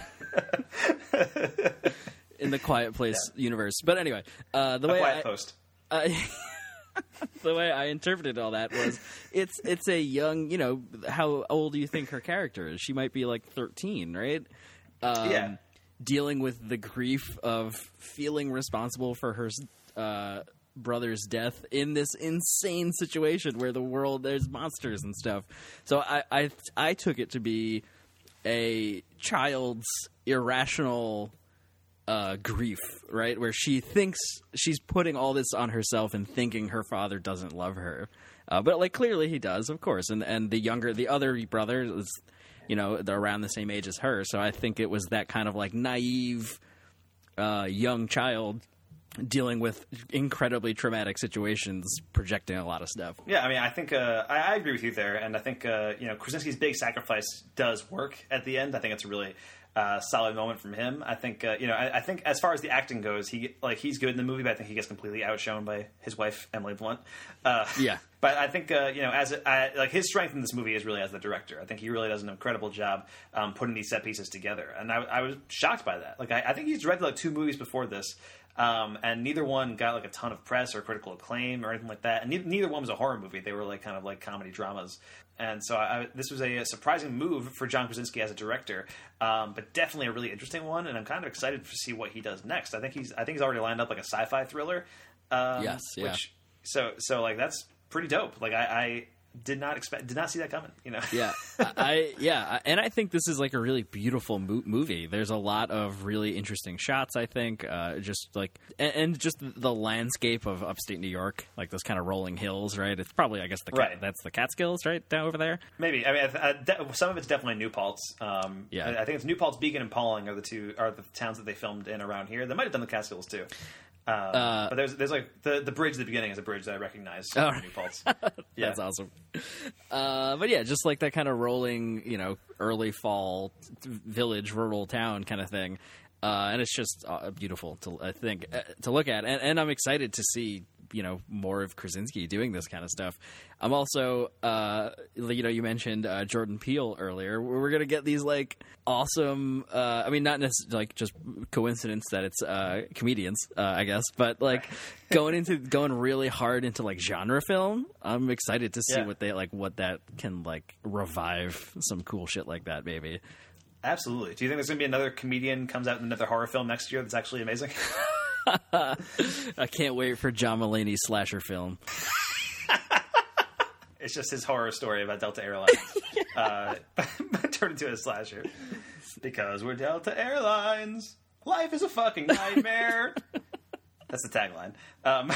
in the Quiet Place universe. But anyway, uh, the A way Quiet I, Post. I- the way I interpreted all that was it's it's a young, you know, how old do you think her character is? She might be like thirteen, right? Um, Yeah. Dealing with the grief of feeling responsible for her uh, brother's death in this insane situation where the world, there's monsters and stuff. So I, I, I took it to be a child's irrational uh, grief, right? Where she thinks she's putting all this on herself and thinking her father doesn't love her. Uh, but like clearly he does, of course. And and the younger, the other brother is, you know, they're around the same age as her. So I think it was that kind of like naive uh, young child dealing with incredibly traumatic situations, projecting a lot of stuff. Yeah, I mean, I think uh, I, I agree with you there, and I think uh, you know Krasinski's big sacrifice does work at the end. I think it's a really uh, solid moment from him. I think uh, you know, I, I think as far as the acting goes, he like he's good in the movie, but I think he gets completely outshone by his wife Emily Blunt. Uh, Yeah. But I think uh, you know, as a, I, like his strength in this movie is really as the director. I think he really does an incredible job um, putting these set pieces together, and I, I was shocked by that. Like I, I think he's directed like two movies before this. Um, and neither one got like a ton of press or critical acclaim or anything like that. And neither, neither one was a horror movie. They were like kind of like comedy dramas. And so I, I, this was a, a surprising move for John Krasinski as a director, um, but definitely a really interesting one. And I'm kind of excited to see what he does next. I think he's I think he's already lined up like a sci-fi thriller. Um, Yes, yeah. Which so so like that's pretty dope. Like I, I did not expect, did not see that coming. You know. Yeah, I yeah, and I think this is like a really beautiful mo- movie. There's a lot of really interesting shots. I think uh, just like and, and just the landscape of upstate New York, like those kind of rolling hills, right? It's probably I guess the right. that's the Catskills, right down over there. Maybe I mean I, I, de- some of it's definitely New Paltz. Um, yeah, I, I think it's New Paltz, Beacon, and Pawling are the two are the towns that they filmed in around here. They might have done the Catskills too. Um, uh, but there's there's like the the bridge at the beginning is a bridge that I recognize. Oh, New Paltz. Yeah. That's awesome. Uh, but yeah, just like that kind of rolling, you know, early fall village, rural town kind of thing, uh, and it's just uh, beautiful to I think uh, to look at, and, and I'm excited to see. You know, more of Krasinski doing this kind of stuff. I'm also, uh, you know, you mentioned uh, Jordan Peele earlier. We're going to get these like awesome. Uh, I mean, not necessarily like just coincidence that it's uh, comedians, uh, I guess, but like going into going really hard into like genre film. I'm excited to see yeah. what they like, what that can like revive some cool shit like that, maybe. Absolutely. Do you think there's going to be another comedian comes out in another horror film next year that's actually amazing? I can't wait for John Mulaney's slasher film. It's just his horror story about Delta Airlines uh, turned into a slasher. Because we're Delta Airlines. Life is a fucking nightmare. That's the tagline. Um,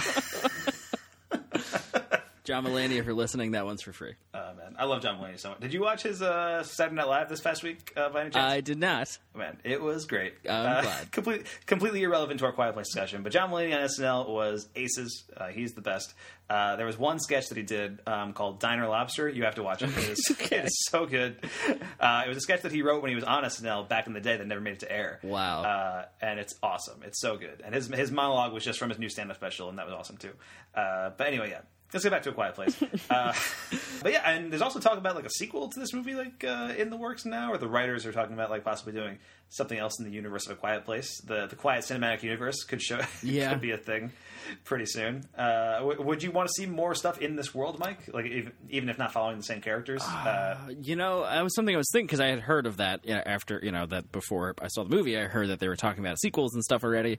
John Mulaney, if you're listening, that one's for free. Oh, man. I love John Mulaney so much. Did you watch his uh, Saturday Night Live this past week, uh, by any chance? I did not. Man, it was great. I'm uh, glad. Complete, completely irrelevant to our Quiet Place discussion, but John Mulaney on S N L was aces. Uh, he's the best. Uh, there was one sketch that he did um, called Diner Lobster. You have to watch it. It is, okay. It is so good. Uh, it was a sketch that he wrote when he was on S N L back in the day that never made it to air. Wow. Uh, and it's awesome. It's so good. And his his monologue was just from his new stand-up special, and that was awesome too. Uh, but anyway, yeah. Let's get back to A Quiet Place. Uh, but yeah, and there's also talk about like a sequel to this movie, like uh, in the works now, or the writers are talking about like possibly doing something else in the universe of A Quiet Place. The the Quiet Cinematic Universe could show yeah. could be a thing pretty soon. Uh, w- would you want to see more stuff in this world, Mike? Like even, even if not following the same characters? Uh, uh, you know, that was something I was thinking because I had heard of that you know, after you know that before I saw the movie. I heard that they were talking about sequels and stuff already.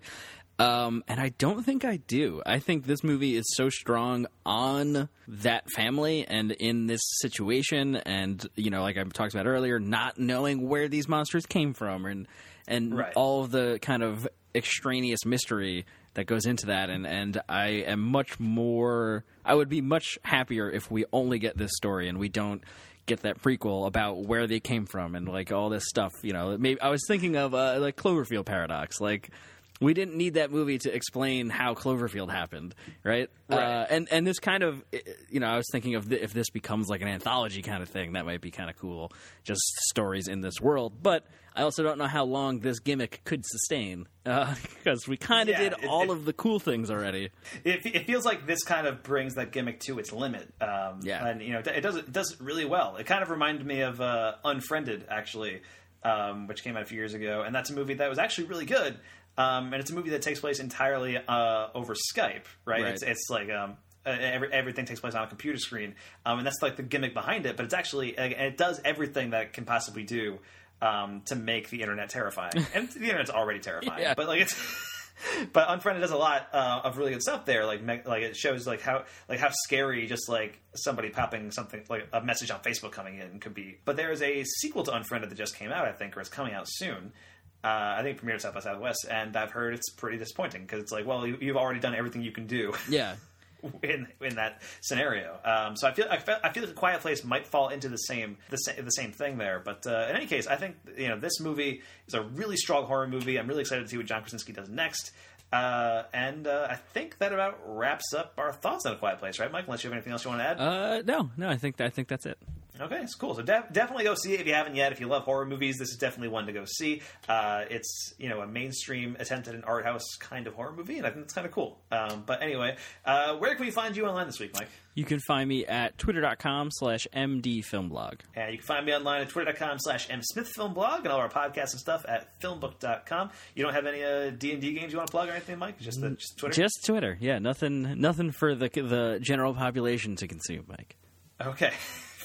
Um, and I don't think I do. I think this movie is so strong on that family and in this situation and, you know, like I talked about earlier, not knowing where these monsters came from and and right. all of the kind of extraneous mystery that goes into that. And, and I am much more – I would be much happier if we only get this story and we don't get that prequel about where they came from and, like, all this stuff. You know, maybe I was thinking of, uh, like, Cloverfield Paradox, like – we didn't need that movie to explain how Cloverfield happened, right? Right. Uh, and and this kind of, you know, I was thinking of the, if this becomes like an anthology kind of thing, that might be kind of cool. Just stories in this world. But I also don't know how long this gimmick could sustain uh, because we kind of Yeah, did it- all it- of the cool things already. It, it feels like this kind of brings that gimmick to its limit. Um, Yeah. and you know it does it does it really well. It kind of reminded me of uh, Unfriended, actually, um, which came out a few years ago, and that's a movie that was actually really good. Um, and it's a movie that takes place entirely uh, over Skype, right? Right. It's it's like um, uh, every, everything takes place on a computer screen, um, and that's like the gimmick behind it. But it's actually and it does everything that it can possibly do um, to make the internet terrifying, and the internet's already terrifying. Yeah. But like it's. But Unfriended does a lot uh, of really good stuff there. Like, me- like it shows like how like how scary just like somebody popping something like a message on Facebook coming in could be. But there is a sequel to Unfriended that just came out, I think, or is coming out soon. Uh, I think it premiered at South by Southwest, and I've heard it's pretty disappointing because it's like, well, you, you've already done everything you can do. Yeah. In in that scenario, um, so I feel I feel, I feel like A Quiet Place might fall into the same the, sa- the same thing there. But uh, in any case, I think you know this movie is a really strong horror movie. I'm really excited to see what John Krasinski does next. Uh, and uh, I think that about wraps up our thoughts on A Quiet Place, right, Mike? Unless you have anything else you want to add? Uh, no, no, I think I think that's it. Okay, it's cool. So de- definitely go see it if you haven't yet. If you love horror movies, this is definitely one to go see. Uh, it's you know a mainstream attempt at an art house kind of horror movie, and I think it's kind of cool. Um, but anyway, uh, where can we find you online this week, Mike? You can find me at twitter.com slash mdfilmblog. And you can find me online at twitter.com slash msmithfilmblog and all our podcasts and stuff at filmbook dot com. You don't have any uh, D and D games you want to plug or anything, Mike? Just, the, just Twitter? Just Twitter, yeah. Nothing, nothing for the the general population to consume, Mike. Okay.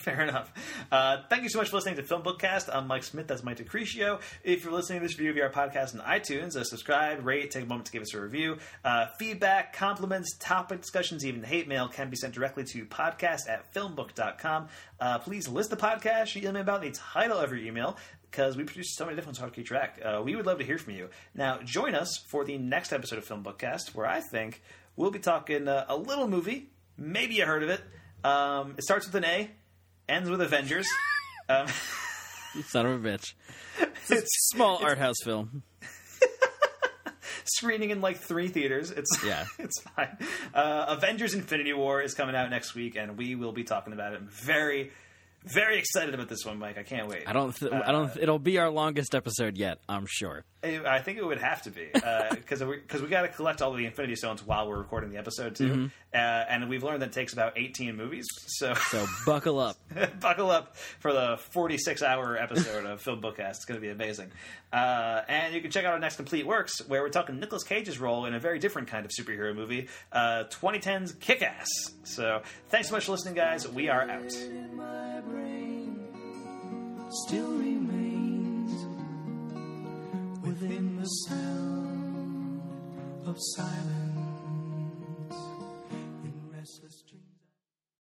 Fair enough. Uh, thank you so much for listening to Film Bookcast. I'm Mike Smith. That's Mike DeCrescio. If you're listening to this review of our podcast on iTunes, uh, subscribe, rate, take a moment to give us a review. Uh, feedback, compliments, topic discussions, even hate mail can be sent directly to podcast at filmbook dot com. Uh, please list the podcast you email me about in the title of your email, because we produce so many different ones, hard to keep track. Uh, we would love to hear from you. Now, join us for the next episode of Film Bookcast, where I think we'll be talking uh, a little movie. Maybe you heard of it. Um, it starts with an A, ends with Avengers. Um, you son of a bitch. It's a small art house film. Screening in like three theaters. It's yeah, it's fine. Uh, Avengers: Infinity War is coming out next week, and we will be talking about it. I'm very, very excited about this one, Mike. I can't wait. I don't. Th- uh, I don't. It'll be our longest episode yet, I'm sure. I think it would have to be because uh, because we, we got to collect all the Infinity Stones while we're recording the episode too, mm-hmm. uh, and we've learned that it takes about eighteen movies. So so buckle up, buckle up for the forty-six hour episode of Film Bookcast. It's going to be amazing, uh, and you can check out our next Complete Works, where we're talking Nicolas Cage's role in a very different kind of superhero movie, uh, twenty ten's Kick-Ass. So thanks so much for listening, guys. We are out. Still remains within the sound of silence.